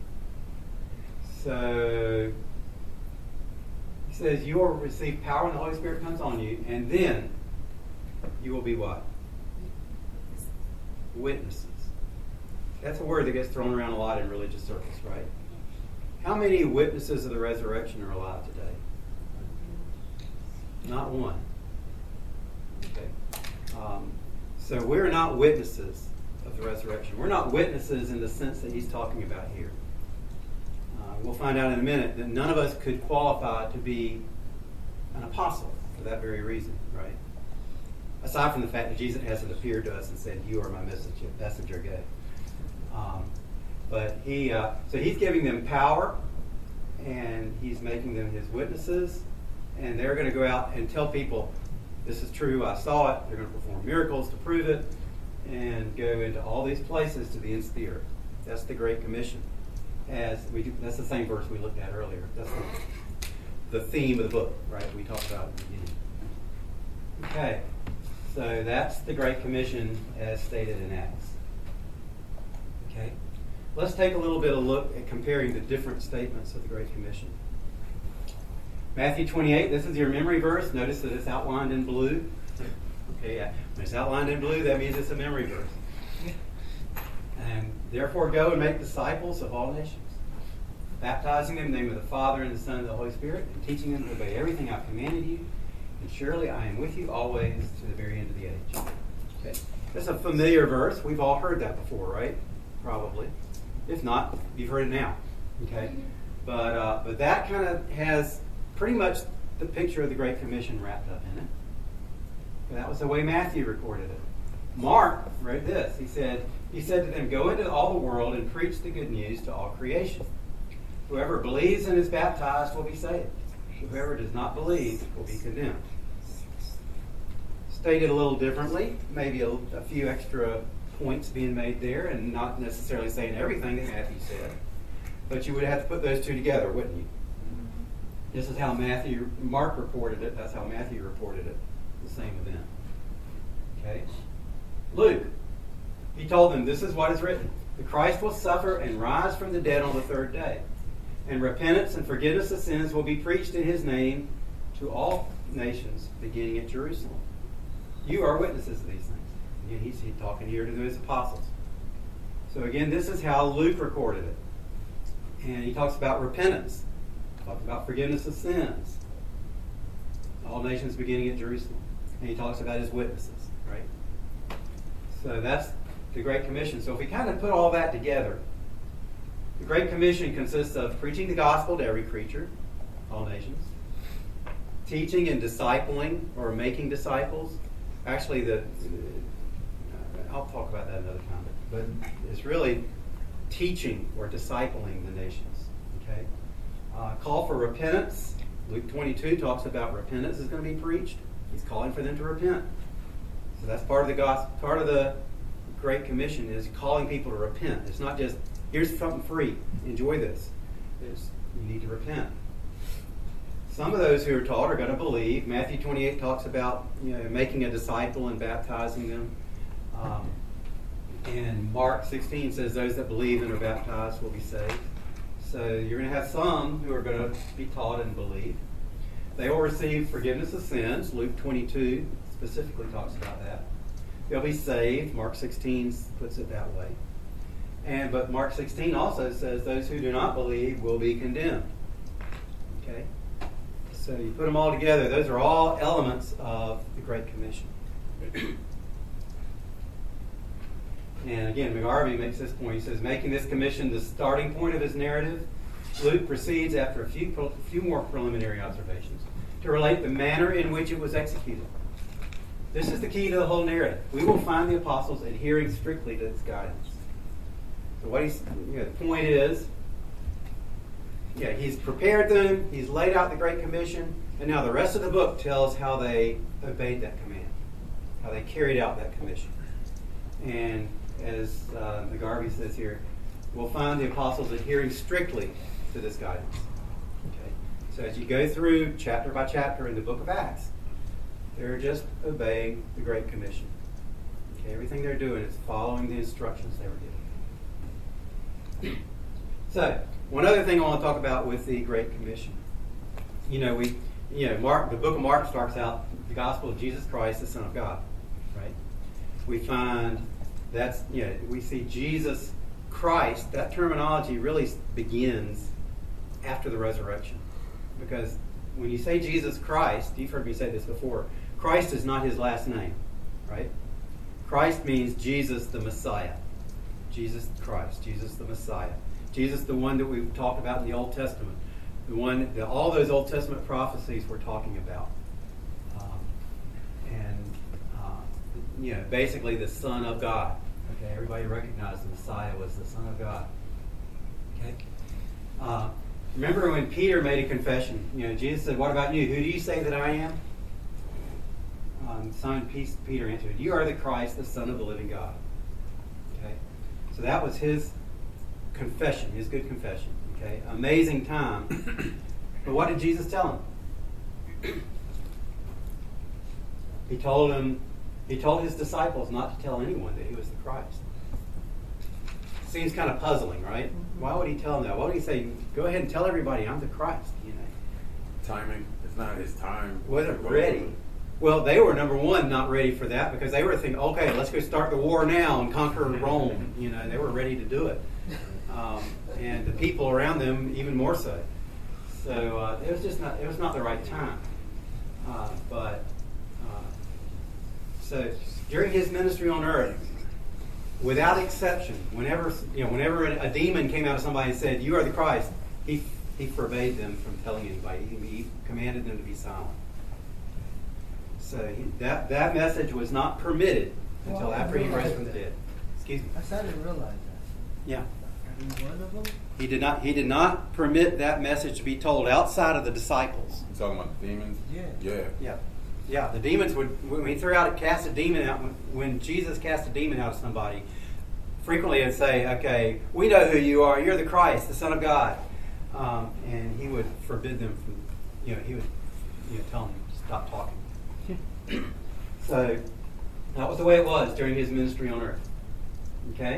So he says, you will receive power when the Holy Spirit comes on you, and then you will be what? Witnesses. That's a word that gets thrown around a lot in religious circles, right? How many witnesses of the resurrection are alive today? Not one. Okay. So we're not witnesses of the resurrection. We're not witnesses in the sense that he's talking about here. We'll find out in a minute that none of us could qualify to be an apostle for that very reason, right? Aside from the fact that Jesus hasn't appeared to us and said, you are my messenger, go. But so he's giving them power, and he's making them his witnesses. And they're going to go out and tell people, this is true, I saw it. They're going to perform miracles to prove it and go into all these places to the ends of the earth. That's the Great Commission. That's the same verse we looked at earlier. That's the theme of the book, right? We talked about at the beginning. Okay, so that's the Great Commission as stated in Acts. Okay, let's take a little bit of a look at comparing the different statements of the Great Commission. Matthew 28, this is your memory verse. Notice that it's outlined in blue. Okay, yeah. When it's outlined in blue, that means it's a memory verse. And therefore go and make disciples of all nations, baptizing them in the name of the Father and the Son and the Holy Spirit, and teaching them to obey everything I've commanded you. And surely I am with you always to the very end of the age. Okay, that's a familiar verse. We've all heard that before, right? Probably. If not, you've heard it now. Okay, but that kind of has pretty much the picture of the Great Commission wrapped up in it. And that was the way Matthew recorded it. Mark wrote this. He said to them, go into all the world and preach the good news to all creation. Whoever believes and is baptized will be saved. Whoever does not believe will be condemned. Stated a little differently, maybe a few extra points being made there, and not necessarily saying everything that Matthew said. But you would have to put those two together, wouldn't you? This is how Mark reported it. That's how Matthew reported it. The same event. Okay. Luke, he told them, this is what is written. The Christ will suffer and rise from the dead on the third day. And repentance and forgiveness of sins will be preached in his name to all nations, beginning at Jerusalem. You are witnesses of these things. Again, he's talking here to his apostles. So again, this is how Luke recorded it. And he talks about repentance. Talks about forgiveness of sins. All nations beginning at Jerusalem. And he talks about his witnesses, right? So that's the Great Commission. So if we kind of put all that together, the Great Commission consists of preaching the gospel to every creature, all nations, teaching and discipling or making disciples. Actually, I'll talk about that another time, but it's really teaching or discipling the nations. Okay, call for repentance. Luke 22 talks about repentance is going to be preached. He's calling for them to repent. So that's part of the gospel. Part of the Great Commission is calling people to repent. It's not just here's something free, enjoy this. You need to repent. Some of those who are taught are going to believe. Matthew 28 talks about making a disciple and baptizing them. And Mark 16 says those that believe and are baptized will be saved. So you're going to have some who are going to be taught and believe. They will receive forgiveness of sins. Luke 22 specifically talks about that. They'll be saved. Mark 16 puts it that way. But Mark 16 also says those who do not believe will be condemned. Okay? So you put them all together. Those are all elements of the Great Commission. And again, McGarvey makes this point. He says, making this commission the starting point of his narrative, Luke proceeds after a few more preliminary observations to relate the manner in which it was executed. This is the key to the whole narrative. We will find the apostles adhering strictly to its guidance. So what the point is, he's prepared them, he's laid out the Great Commission, and now the rest of the book tells how they obeyed that command, how they carried out that commission. And as McGarvey says here, we'll find the apostles adhering strictly to this guidance. Okay? So as you go through chapter by chapter in the book of Acts, they're just obeying the Great Commission. Okay? Everything they're doing is following the instructions they were given. So, one other thing I want to talk about with the Great Commission. Mark, the book of Mark starts out the gospel of Jesus Christ, the Son of God. Right? We find we see Jesus Christ. That terminology really begins after the resurrection, because when you say Jesus Christ, you've heard me say this before. Christ is not his last name, right? Christ means Jesus the Messiah. Jesus Christ, Jesus the Messiah. Jesus the one that we've talked about in the Old Testament. The one that all those Old Testament prophecies were talking about. Basically the Son of God. Okay, everybody recognized the Messiah was the Son of God. Okay. Remember when Peter made a confession? Jesus said, "What about you? Who do you say that I am?" Simon Peter answered, "You are the Christ, the Son of the living God." Okay, so that was his confession, his good confession. Okay, amazing time. But what did Jesus tell him? He told his disciples not to tell anyone that he was the Christ. Seems kind of puzzling, right? Why would he tell them that? Why would he say, "Go ahead and tell everybody I'm the Christ"? Timing. It's not his time. Wasn't ready. Well, they were, number one, not ready for that, because they were thinking, okay, let's go start the war now and conquer Rome. They were ready to do it. And the people around them even more so. So it was not the right time. So during his ministry on earth, without exception, whenever a demon came out of somebody and said, "You are the Christ," he forbade them from telling anybody. He commanded them to be silent. So that message was not permitted until after he rose from the dead. Excuse me. I didn't realize that. Yeah. One of them? He did not permit that message to be told outside of the disciples. You talking about the demons? Yeah. The demons when he cast a demon out, when Jesus cast a demon out of somebody, frequently he'd say, "Okay, we know who you are. You're the Christ, the Son of God," and he would forbid them from. He would tell them to stop talking. So That was the way it was during his ministry on earth. Okay?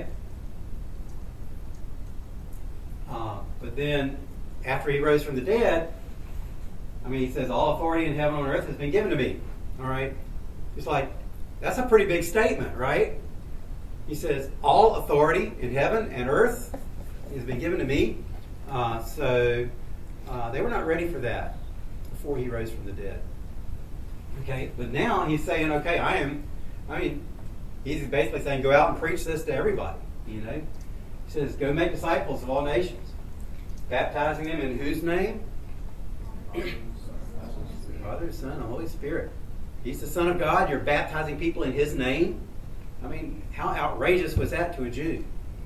But then, after he rose from the dead, he says, all authority in heaven and on earth has been given to me. All right? It's like, that's a pretty big statement, right? He says, all authority in heaven and earth has been given to me. So they were not ready for that before he rose from the dead. Okay? But now he's saying, okay, he's basically saying, go out and preach this to everybody. He says, go make disciples of all nations. Baptizing them in whose name? Father, Son, and Holy Spirit. He's the Son of God. You're baptizing people in his name. How outrageous was that to a Jew?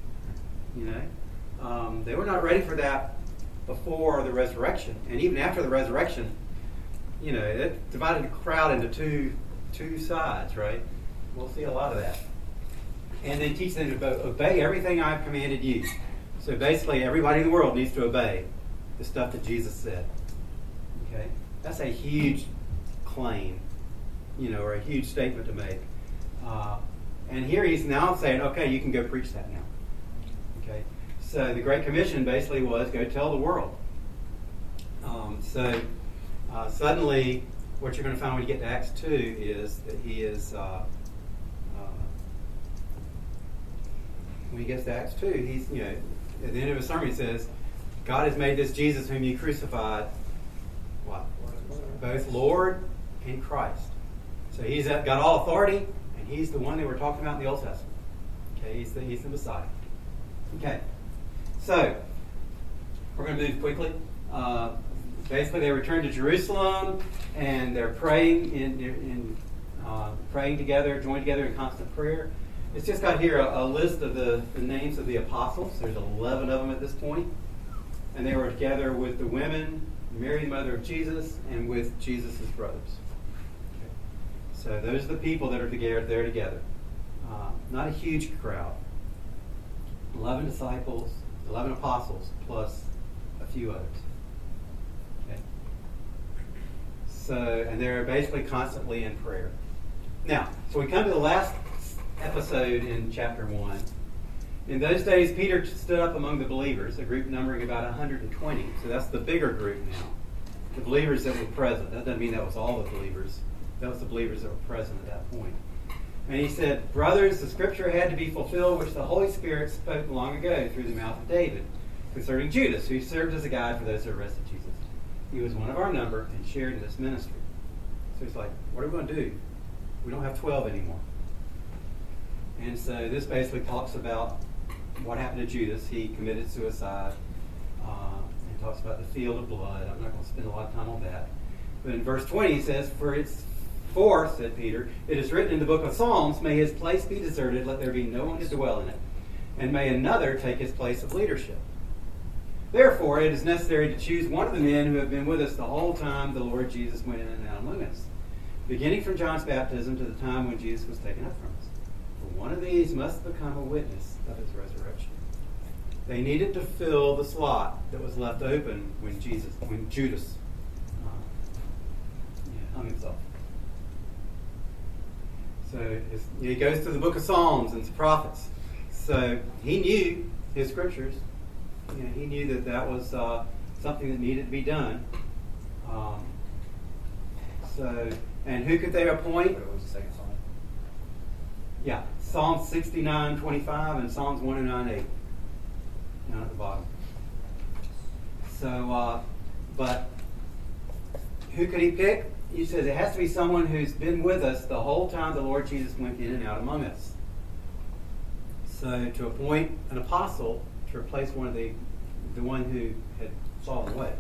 They were not ready for that before the resurrection. And even after the resurrection, it divided the crowd into two sides, right? We'll see a lot of that. And then teach them to obey everything I've commanded you. So basically, everybody in the world needs to obey the stuff that Jesus said. Okay? That's a huge claim, or a huge statement to make. And here he's now saying, okay, you can go preach that now. Okay? So the Great Commission basically was go tell the world. Suddenly, what you're going to find when you get to Acts 2 is that he is, when he gets to Acts 2, he's, at the end of his sermon he says, God has made this Jesus whom you crucified, what? Both Lord and Christ. So he's got all authority, and he's the one that we're talking about in the Old Testament. Okay, he's the Messiah. Okay, so we're going to move quickly. Basically, they return to Jerusalem, and they're praying praying together, joined together in constant prayer. It's just got here a list of the names of the apostles. There's 11 of them at this point. And they were together with the women, Mary, the mother of Jesus, and with Jesus' brothers. Okay. So those are the people that are there together. Not a huge crowd. 11 disciples, 11 apostles, plus a few others. Okay. So, and they're basically constantly in prayer. Now, so we come to the last episode in chapter 1. In those days, Peter stood up among the believers, a group numbering about 120. So that's the bigger group now. The believers that were present. That doesn't mean that was all the believers. That was the believers that were present at that point. And he said, brothers, the scripture had to be fulfilled, which the Holy Spirit spoke long ago through the mouth of David, concerning Judas, who served as a guide for those who arrested Jesus. He was one of our number and shared in this ministry. So he's like, what are we going to do? We don't have 12 anymore. And so this basically talks about what happened to Judas. He committed suicide. And talks about the field of blood. I'm not going to spend a lot of time on that. But in verse 20 he says, For, said Peter, it is written in the book of Psalms, may his place be deserted, let there be no one to dwell in it, and may another take his place of leadership. Therefore, it is necessary to choose one of the men who have been with us the whole time the Lord Jesus went in and out among us, beginning from John's baptism to the time when Jesus was taken up from us. For one of these must become a witness of his resurrection. They needed to fill the slot that was left open when Judas hung himself. So he goes through the book of Psalms and the prophets. So he knew his scriptures. He knew that was something that needed to be done. And who could they appoint? What was the second psalm? Yeah, Psalm 69:25 and Psalms 109:8. Down at the bottom. So, but who could he pick? He says it has to be someone who's been with us the whole time the Lord Jesus went in and out among us. So to appoint an apostle to replace the one who had fallen away,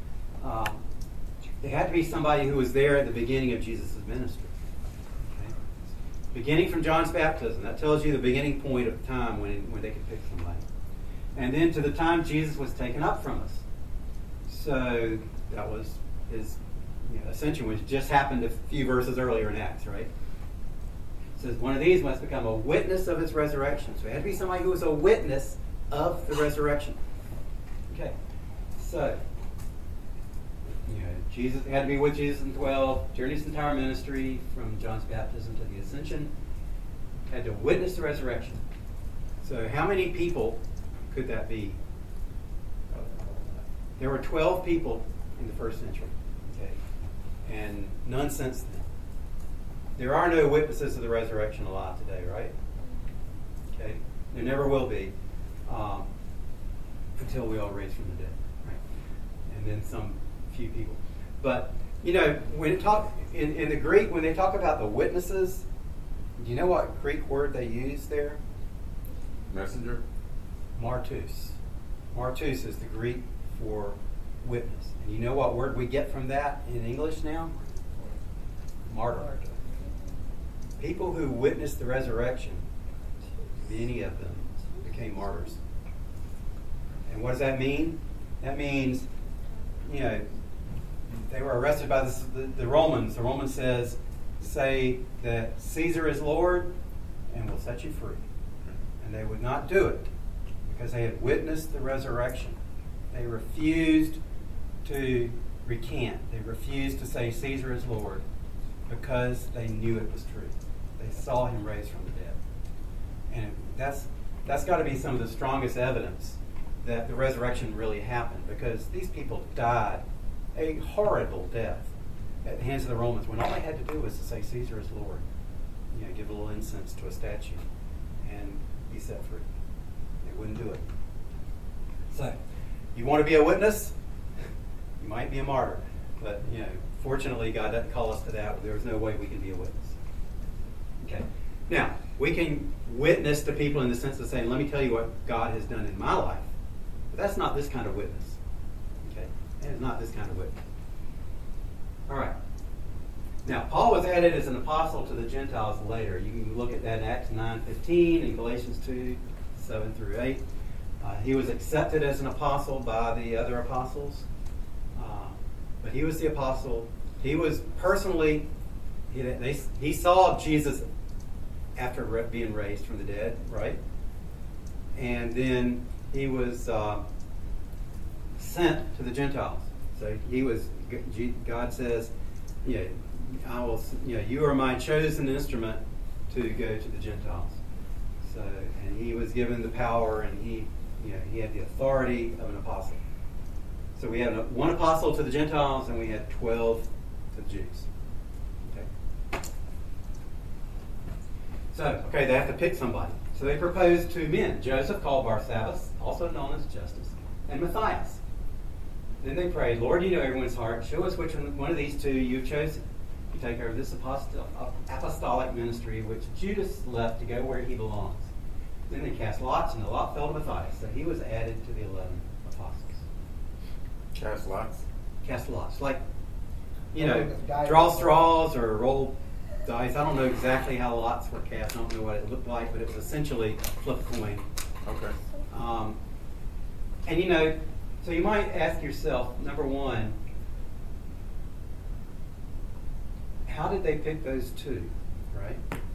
it had to be somebody who was there at the beginning of Jesus' ministry. Okay? Beginning from John's baptism, that tells you the beginning point of time when they could pick somebody. And then to the time Jesus was taken up from us. So that was his ascension, which just happened a few verses earlier in Acts, right? It says, one of these must become a witness of his resurrection. So it had to be somebody who was a witness of the resurrection. Okay, so Jesus had to be with Jesus in 12 during his entire ministry from John's baptism to the ascension. had to witness the resurrection. So how many people could that be? There were 12 people in the first century, okay, and none since then. There are no witnesses of the resurrection alive today, right? Okay, there never will be until we all raise from the dead, right? And then some few people. But you know, when it talk in the Greek, when they talk about the witnesses, do you know what Greek word they use there? Messenger? Martus. Martus is the Greek for witness. And you know what word we get from that in English now? Martyr. People who witnessed the resurrection, many of them became martyrs. And what does that mean? That means, you know, they were arrested by the Romans. The Romans say that Caesar is Lord and will set you free. And they would not do it because they had witnessed the resurrection. They refused to recant. They refused to say Caesar is Lord because they knew it was true. They saw him raised from the dead. And that's got to be some of the strongest evidence that the resurrection really happened, because these people died a horrible death at the hands of the Romans when all they had to do was to say Caesar is Lord. You know, give a little incense to a statue and be set free. They wouldn't do it. So, you want to be a witness? You might be a martyr. But, you know, fortunately, God doesn't call us to that. There's no way we can be a witness. Okay. Now, we can witness to people in the sense of saying, let me tell you what God has done in my life. But that's not this kind of witness. Okay? That is not this kind of witness. All right. Now, Paul was added as an apostle to the Gentiles later. You can look at that in Acts 9:15 and Galatians 2:7 through 8. He was accepted as an apostle by the other apostles. But he was the apostle. He was personally, he saw Jesus after being raised from the dead, right? And then he was sent to the Gentiles. So he was, God says, you are my chosen instrument to go to the Gentiles. So, and he was given the power, and he had the authority of an apostle. So we had one apostle to the Gentiles, and we had 12 to the Jews. Okay. So, they have to pick somebody. So they proposed two men, Joseph, called Barsabbas, also known as Justus, and Matthias. Then they prayed, Lord, you know everyone's heart. Show us which one of these two you've chosen to take over this apostolic ministry, which Judas left to go where he belongs. Then they cast lots, and the lot fell to Matthias. So he was added to the 11 apostles. Cast lots? Cast lots. Like, draw straws or roll dice. I don't know exactly how lots were cast. I don't know what it looked like, but it was essentially flip a coin. Okay. And so you might ask yourself, number one, how did they pick those two, right?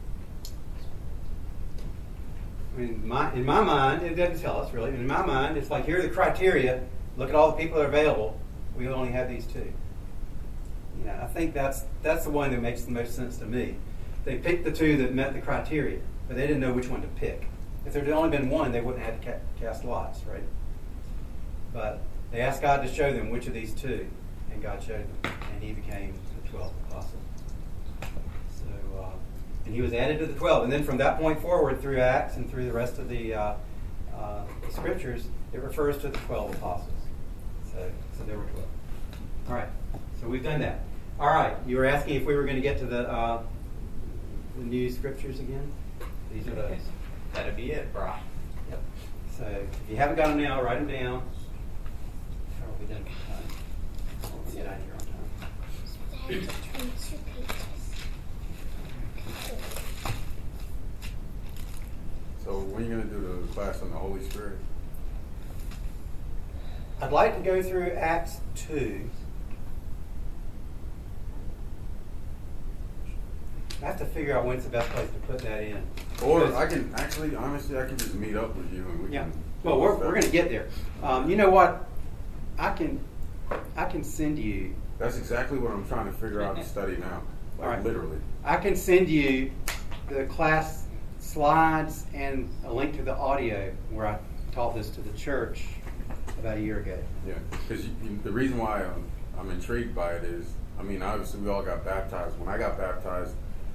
I mean, in my mind, it doesn't tell us really. In my mind, it's like, here are the criteria. Look at all the people that are available. We only have these two. I think that's the one that makes the most sense to me. They picked the two that met the criteria, but they didn't know which one to pick. If there had only been one, they wouldn't have had to cast lots, right? But they asked God to show them which of these two, and God showed them, and he became the 12th apostle. So, and he was added to the 12. And then from that point forward, through Acts and through the rest of the scriptures, it refers to the 12 apostles. So there were 12. All right. So we've done that. All right. You were asking if we were going to get to the new scriptures again. These are those. That'd be it, bro. Yep. So if you haven't got them now, write them down. How are we done for time? We'll get out of here on time. So when are you going to do the class on the Holy Spirit? I'd like to go through Acts 2. I have to figure out when's the best place to put that in. Or I can honestly, I can just meet up with you and we can. Well, we're going to get there. You know what? I can send you. That's exactly what I'm trying to figure out to study now. Like, all right. Literally. I can send you the class slides and a link to the audio where I taught this to the church about a year ago. Yeah, because the reason why I'm intrigued by it is, I mean, obviously we all got baptized. When I got baptized,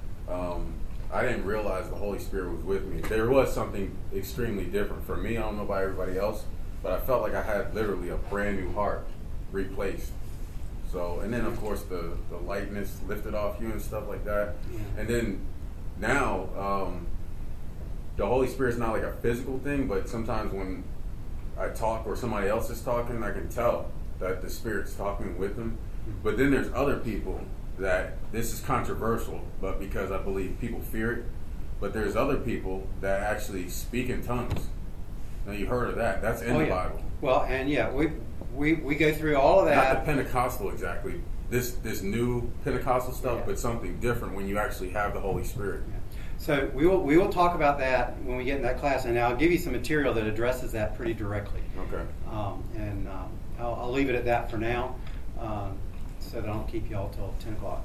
I didn't realize the Holy Spirit was with me. There was something extremely different for me. I don't know about everybody else, but I felt like I had literally a brand new heart replaced. So, and then of course the lightness lifted off you and stuff like that. Yeah. And then now, the Holy Spirit's not like a physical thing, but sometimes when I talk or somebody else is talking, I can tell that the Spirit's talking with them. But then there's other people that this is controversial, but because I believe people fear it. But there's other people that actually speak in tongues. Now you heard of that? That's in the Bible. Well, and yeah, we go through all of that. Not the Pentecostal exactly. This new Pentecostal stuff, but something different when you actually have the Holy Spirit. Yeah. So we will talk about that when we get in that class, and I'll give you some material that addresses that pretty directly. Okay. I'll leave it at that for now, so that I don't keep you all till 10 o'clock.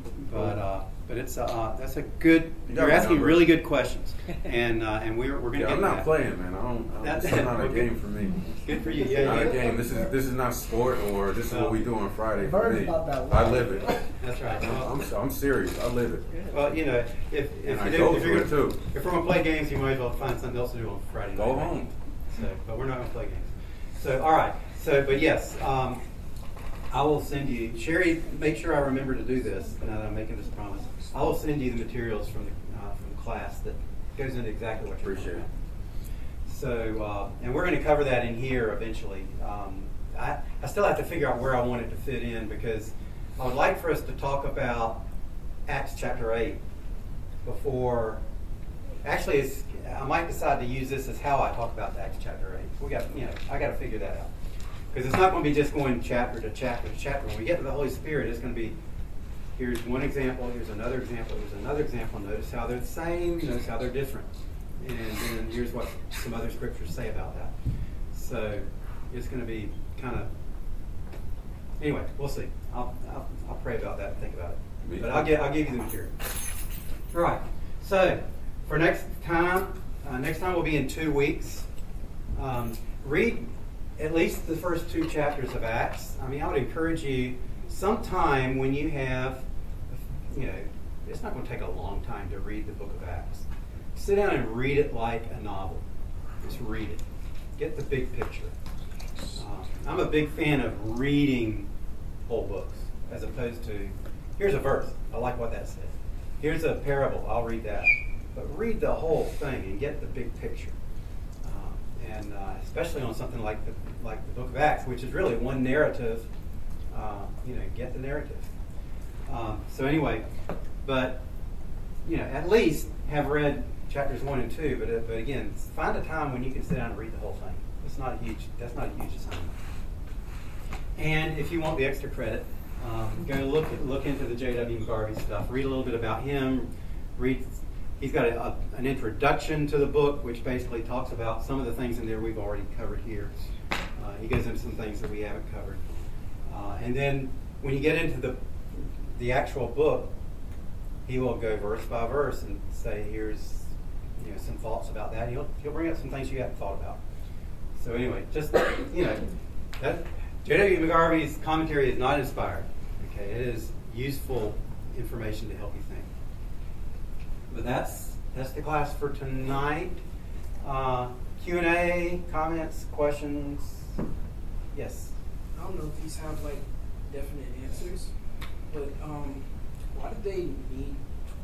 But it's that's a good. You're asking really good questions, and we're going to get. I'm not playing, man. This is not a game for me. Good for you. Yeah, not a game. This is not sport, or this is what we do on Friday for me. I live it. That's right. I'm serious. I live it. Well, you know, if we're going to play games, you might as well find something else to do on Friday night. Go home. So, but we're not going to play games. So, all right. So, but yes, I will send you, Sherry. Make sure I remember to do this. Now that I'm making this promise, I will send you the materials from the class that goes into exactly what you're appreciate it. So, and we're going to cover that in here eventually. I still have to figure out where I want it to fit in, because I would like for us to talk about Acts chapter 8 before. Actually, I might decide to use this as how I talk about Acts chapter 8. I got to figure that out, because it's not going to be just going chapter to chapter to chapter. When we get to the Holy Spirit, it's going to be, here's one example, here's another example, here's another example. Notice how they're the same, notice how they're different. And then here's what some other scriptures say about that. So it's going to be kind of, anyway, we'll see. I'll pray about that and think about it. But I'll give you the material. All right. So for next time will be in 2 weeks. Read at least the first 2 chapters of Acts. I mean, I would encourage you sometime when you have, it's not going to take a long time to read the book of Acts. Sit down and read it like a novel. Just read it. Get the big picture. I'm a big fan of reading whole books as opposed to, here's a verse. I like what that says. Here's a parable. I'll read that. But read the whole thing and get the big picture. And especially on something like the book of Acts, which is really one narrative. Get the narrative. So anyway, but at least have read chapters 1 and 2. But again, find a time when you can sit down and read the whole thing. That's not a huge assignment. And if you want the extra credit, go look into the J.W. McGarvey stuff. Read a little bit about him. He's got an introduction to the book, which basically talks about some of the things in there we've already covered here. He goes into some things that we haven't covered. And then when you get into the actual book, he will go verse by verse and say, here's some thoughts about that. He'll bring up some things you haven't thought about. So anyway, just that J.W. McGarvey's commentary is not inspired. Okay, it is useful information to help you think. But that's the class for tonight. Q&A, comments, questions. Yes. I don't know if these have definite answers, but why did they need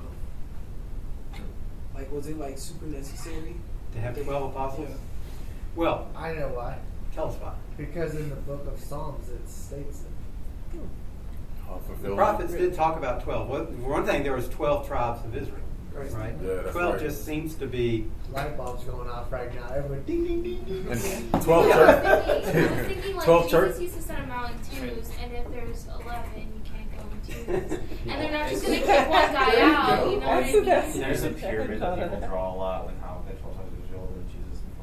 12? Was it super necessary To have 12 apostles? Yeah. Well, I know why. tell us why. Because in the book of Psalms it states it. The prophets did talk about 12. Well, for one thing, there was 12 tribes of Israel. Right? Yeah, that's 12 right. just seems to be... Light bulbs going off right now. Everyone ding ding ding ding. And 12 church. I was thinking 12 church. Jesus used to send them out in twos, and if there's 11, you can't go in twos. And they're not just going to kick one guy out, you know what I mean? There's a pyramid that people draw a lot with how the 12 tribes of Israel and Jesus and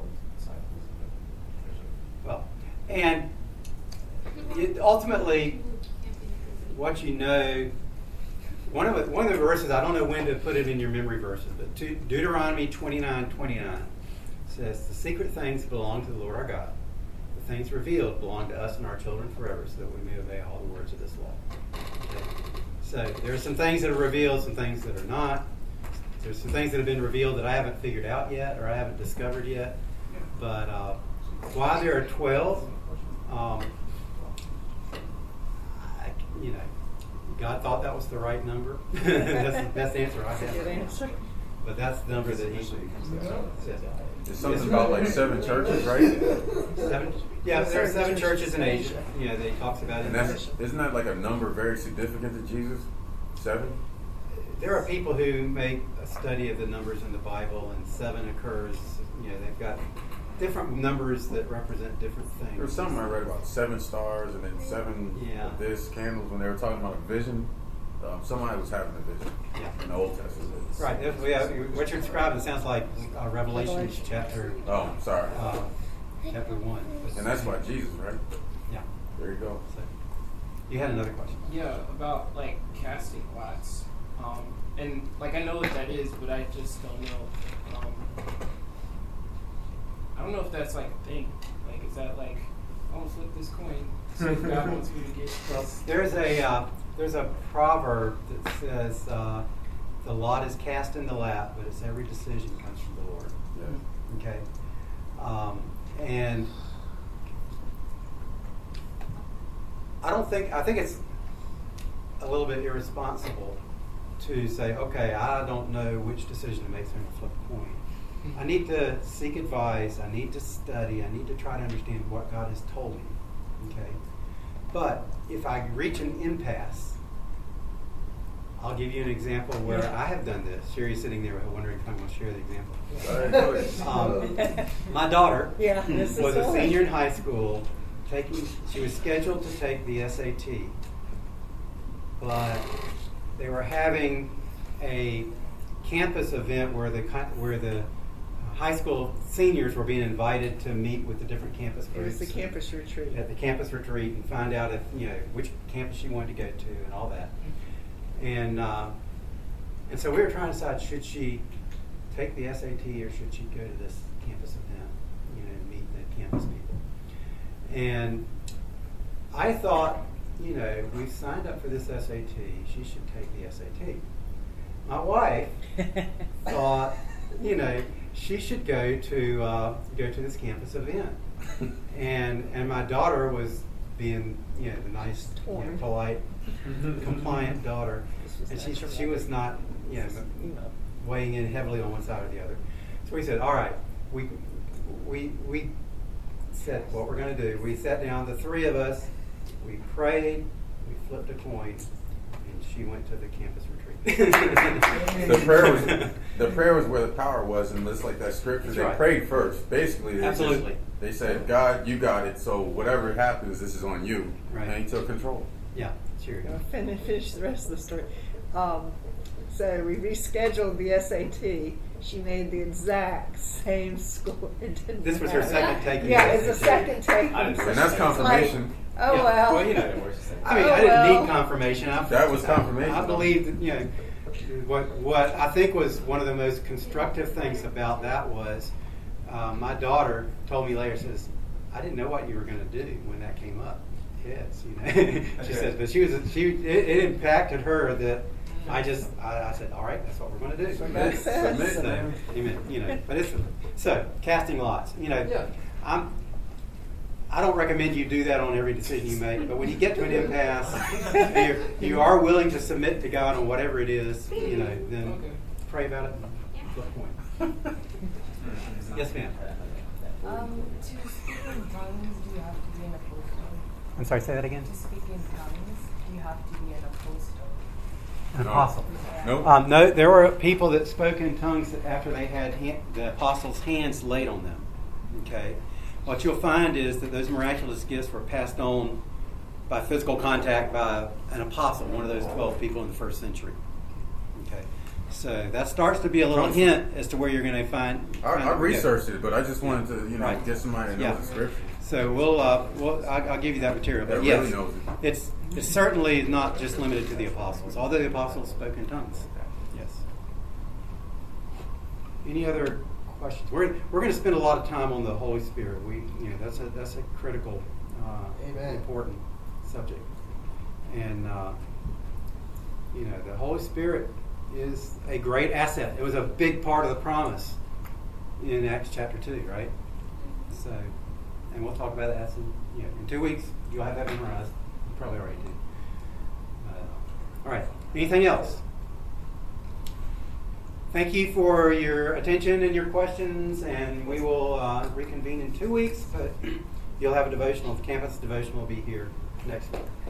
12 disciples. Well, and ultimately, what you know one of the verses, I don't know when to put it in your memory verses, but Deuteronomy 29:29 says, "The secret things belong to the Lord our God. The things revealed belong to us and our children forever, so that we may obey all the words of this law." Okay. So there are some things that are revealed, some things that are not. There's some things that have been revealed that I haven't figured out yet, or I haven't discovered yet. But why there are 12, God thought that was the right number. That's the best answer I have. Good answer. But that's the number that he says. There's something about like 7 churches, right? 7? Yeah, there are 7 churches in Asia. That he talks about. And isn't that like a number very significant to Jesus? 7? There are people who make a study of the numbers in the Bible, and 7 occurs. They've got different numbers that represent different things. There's something I read about 7 stars and then 7 of this candles when they were talking about a vision. Somebody was having a vision in the Old Testament. Right. What you're describing sounds like Revelation chapter. Oh, sorry. Chapter 1. And that's about Jesus, right? Yeah. There you go. So, you had another question. Yeah, about like casting lots. And like I know what that is, but I just don't know. I don't know if that's like a thing. Like, is that like, I'm gonna flip this coin, so if God wants me to get this. There's a proverb that says, "The lot is cast in the lap, but its every decision comes from the Lord." Yeah. Okay. And I think it's a little bit irresponsible to say, okay, I don't know which decision to make, so I'm going to flip a coin. I need to seek advice. I need to study. I need to try to understand what God has told me. Okay? But if I reach an impasse, I'll give you an example where I have done this. Sherry's sitting there wondering if I'm going to share the example. My daughter was a senior in high school. She was scheduled to take the SAT, but they were having a campus event where the high school seniors were being invited to meet with the different campus groups. It was the campus retreat. At the campus retreat, and find out if which campus she wanted to go to and all that. And so we were trying to decide, should she take the SAT or should she go to this campus event, meet the campus people. And I thought, we've signed up for this SAT. She should take the SAT. My wife thought, she should go to this campus event. And my daughter was being, the nice, polite, compliant daughter, and she was not, weighing in heavily on one side or the other. So we said, all right, we said what we're going to do. We sat down, the 3 of us. We prayed. We flipped a coin, and she went to the campus retreat. The prayer was where the power was, and it's like that scripture. That's right. Prayed first. Basically, they said, "God, you got it. So whatever happens, this is on you." Right. And He took control. Yeah, sure. Finish the rest of the story. So we rescheduled the SAT. She made the exact same score. This was her second taking. Yeah, it's the second taking. And that's confirmation. Like, well. I didn't need confirmation. That was confirmation. I believe that, what I think was one of the most constructive things about that was my daughter told me later, says, I didn't know what you were going to do when that came up. Yes, She says, but it impacted her that I said, all right, that's what we're going to do. Submit. Amen. But so casting lots. I don't recommend you do that on every decision you make, but when you get to an impasse, you are willing to submit to God on whatever it is, then pray about it and flip a coin. Yes, ma'am. To speak in tongues, do you have to be an apostle? I'm sorry, say that again? To speak in tongues, do you have to be an apostle? An apostle? Nope. No, there were people that spoke in tongues after they had the apostles' hands laid on them. Okay? What you'll find is that those miraculous gifts were passed on by physical contact by an apostle, one of those 12 people in the first century. Okay, So that starts to be a little hint as to where you're going to find. I researched it, but I just wanted to, Right. get somebody to know the scripture. So I'll give you that material. But That yes, really knows it. it's certainly not just limited to the apostles, although the apostles spoke in tongues. Yes. Any other questions? We're going to spend a lot of time on the Holy Spirit. That's a critical, important subject, and the Holy Spirit is a great asset. It was a big part of the promise in Acts chapter 2, right? So, and we'll talk about that in 2 weeks. You'll have that memorized. You probably already do. All right. Anything else? Thank you for your attention and your questions, and we will reconvene in 2 weeks. But you'll have a devotional. The campus devotional will be here next week.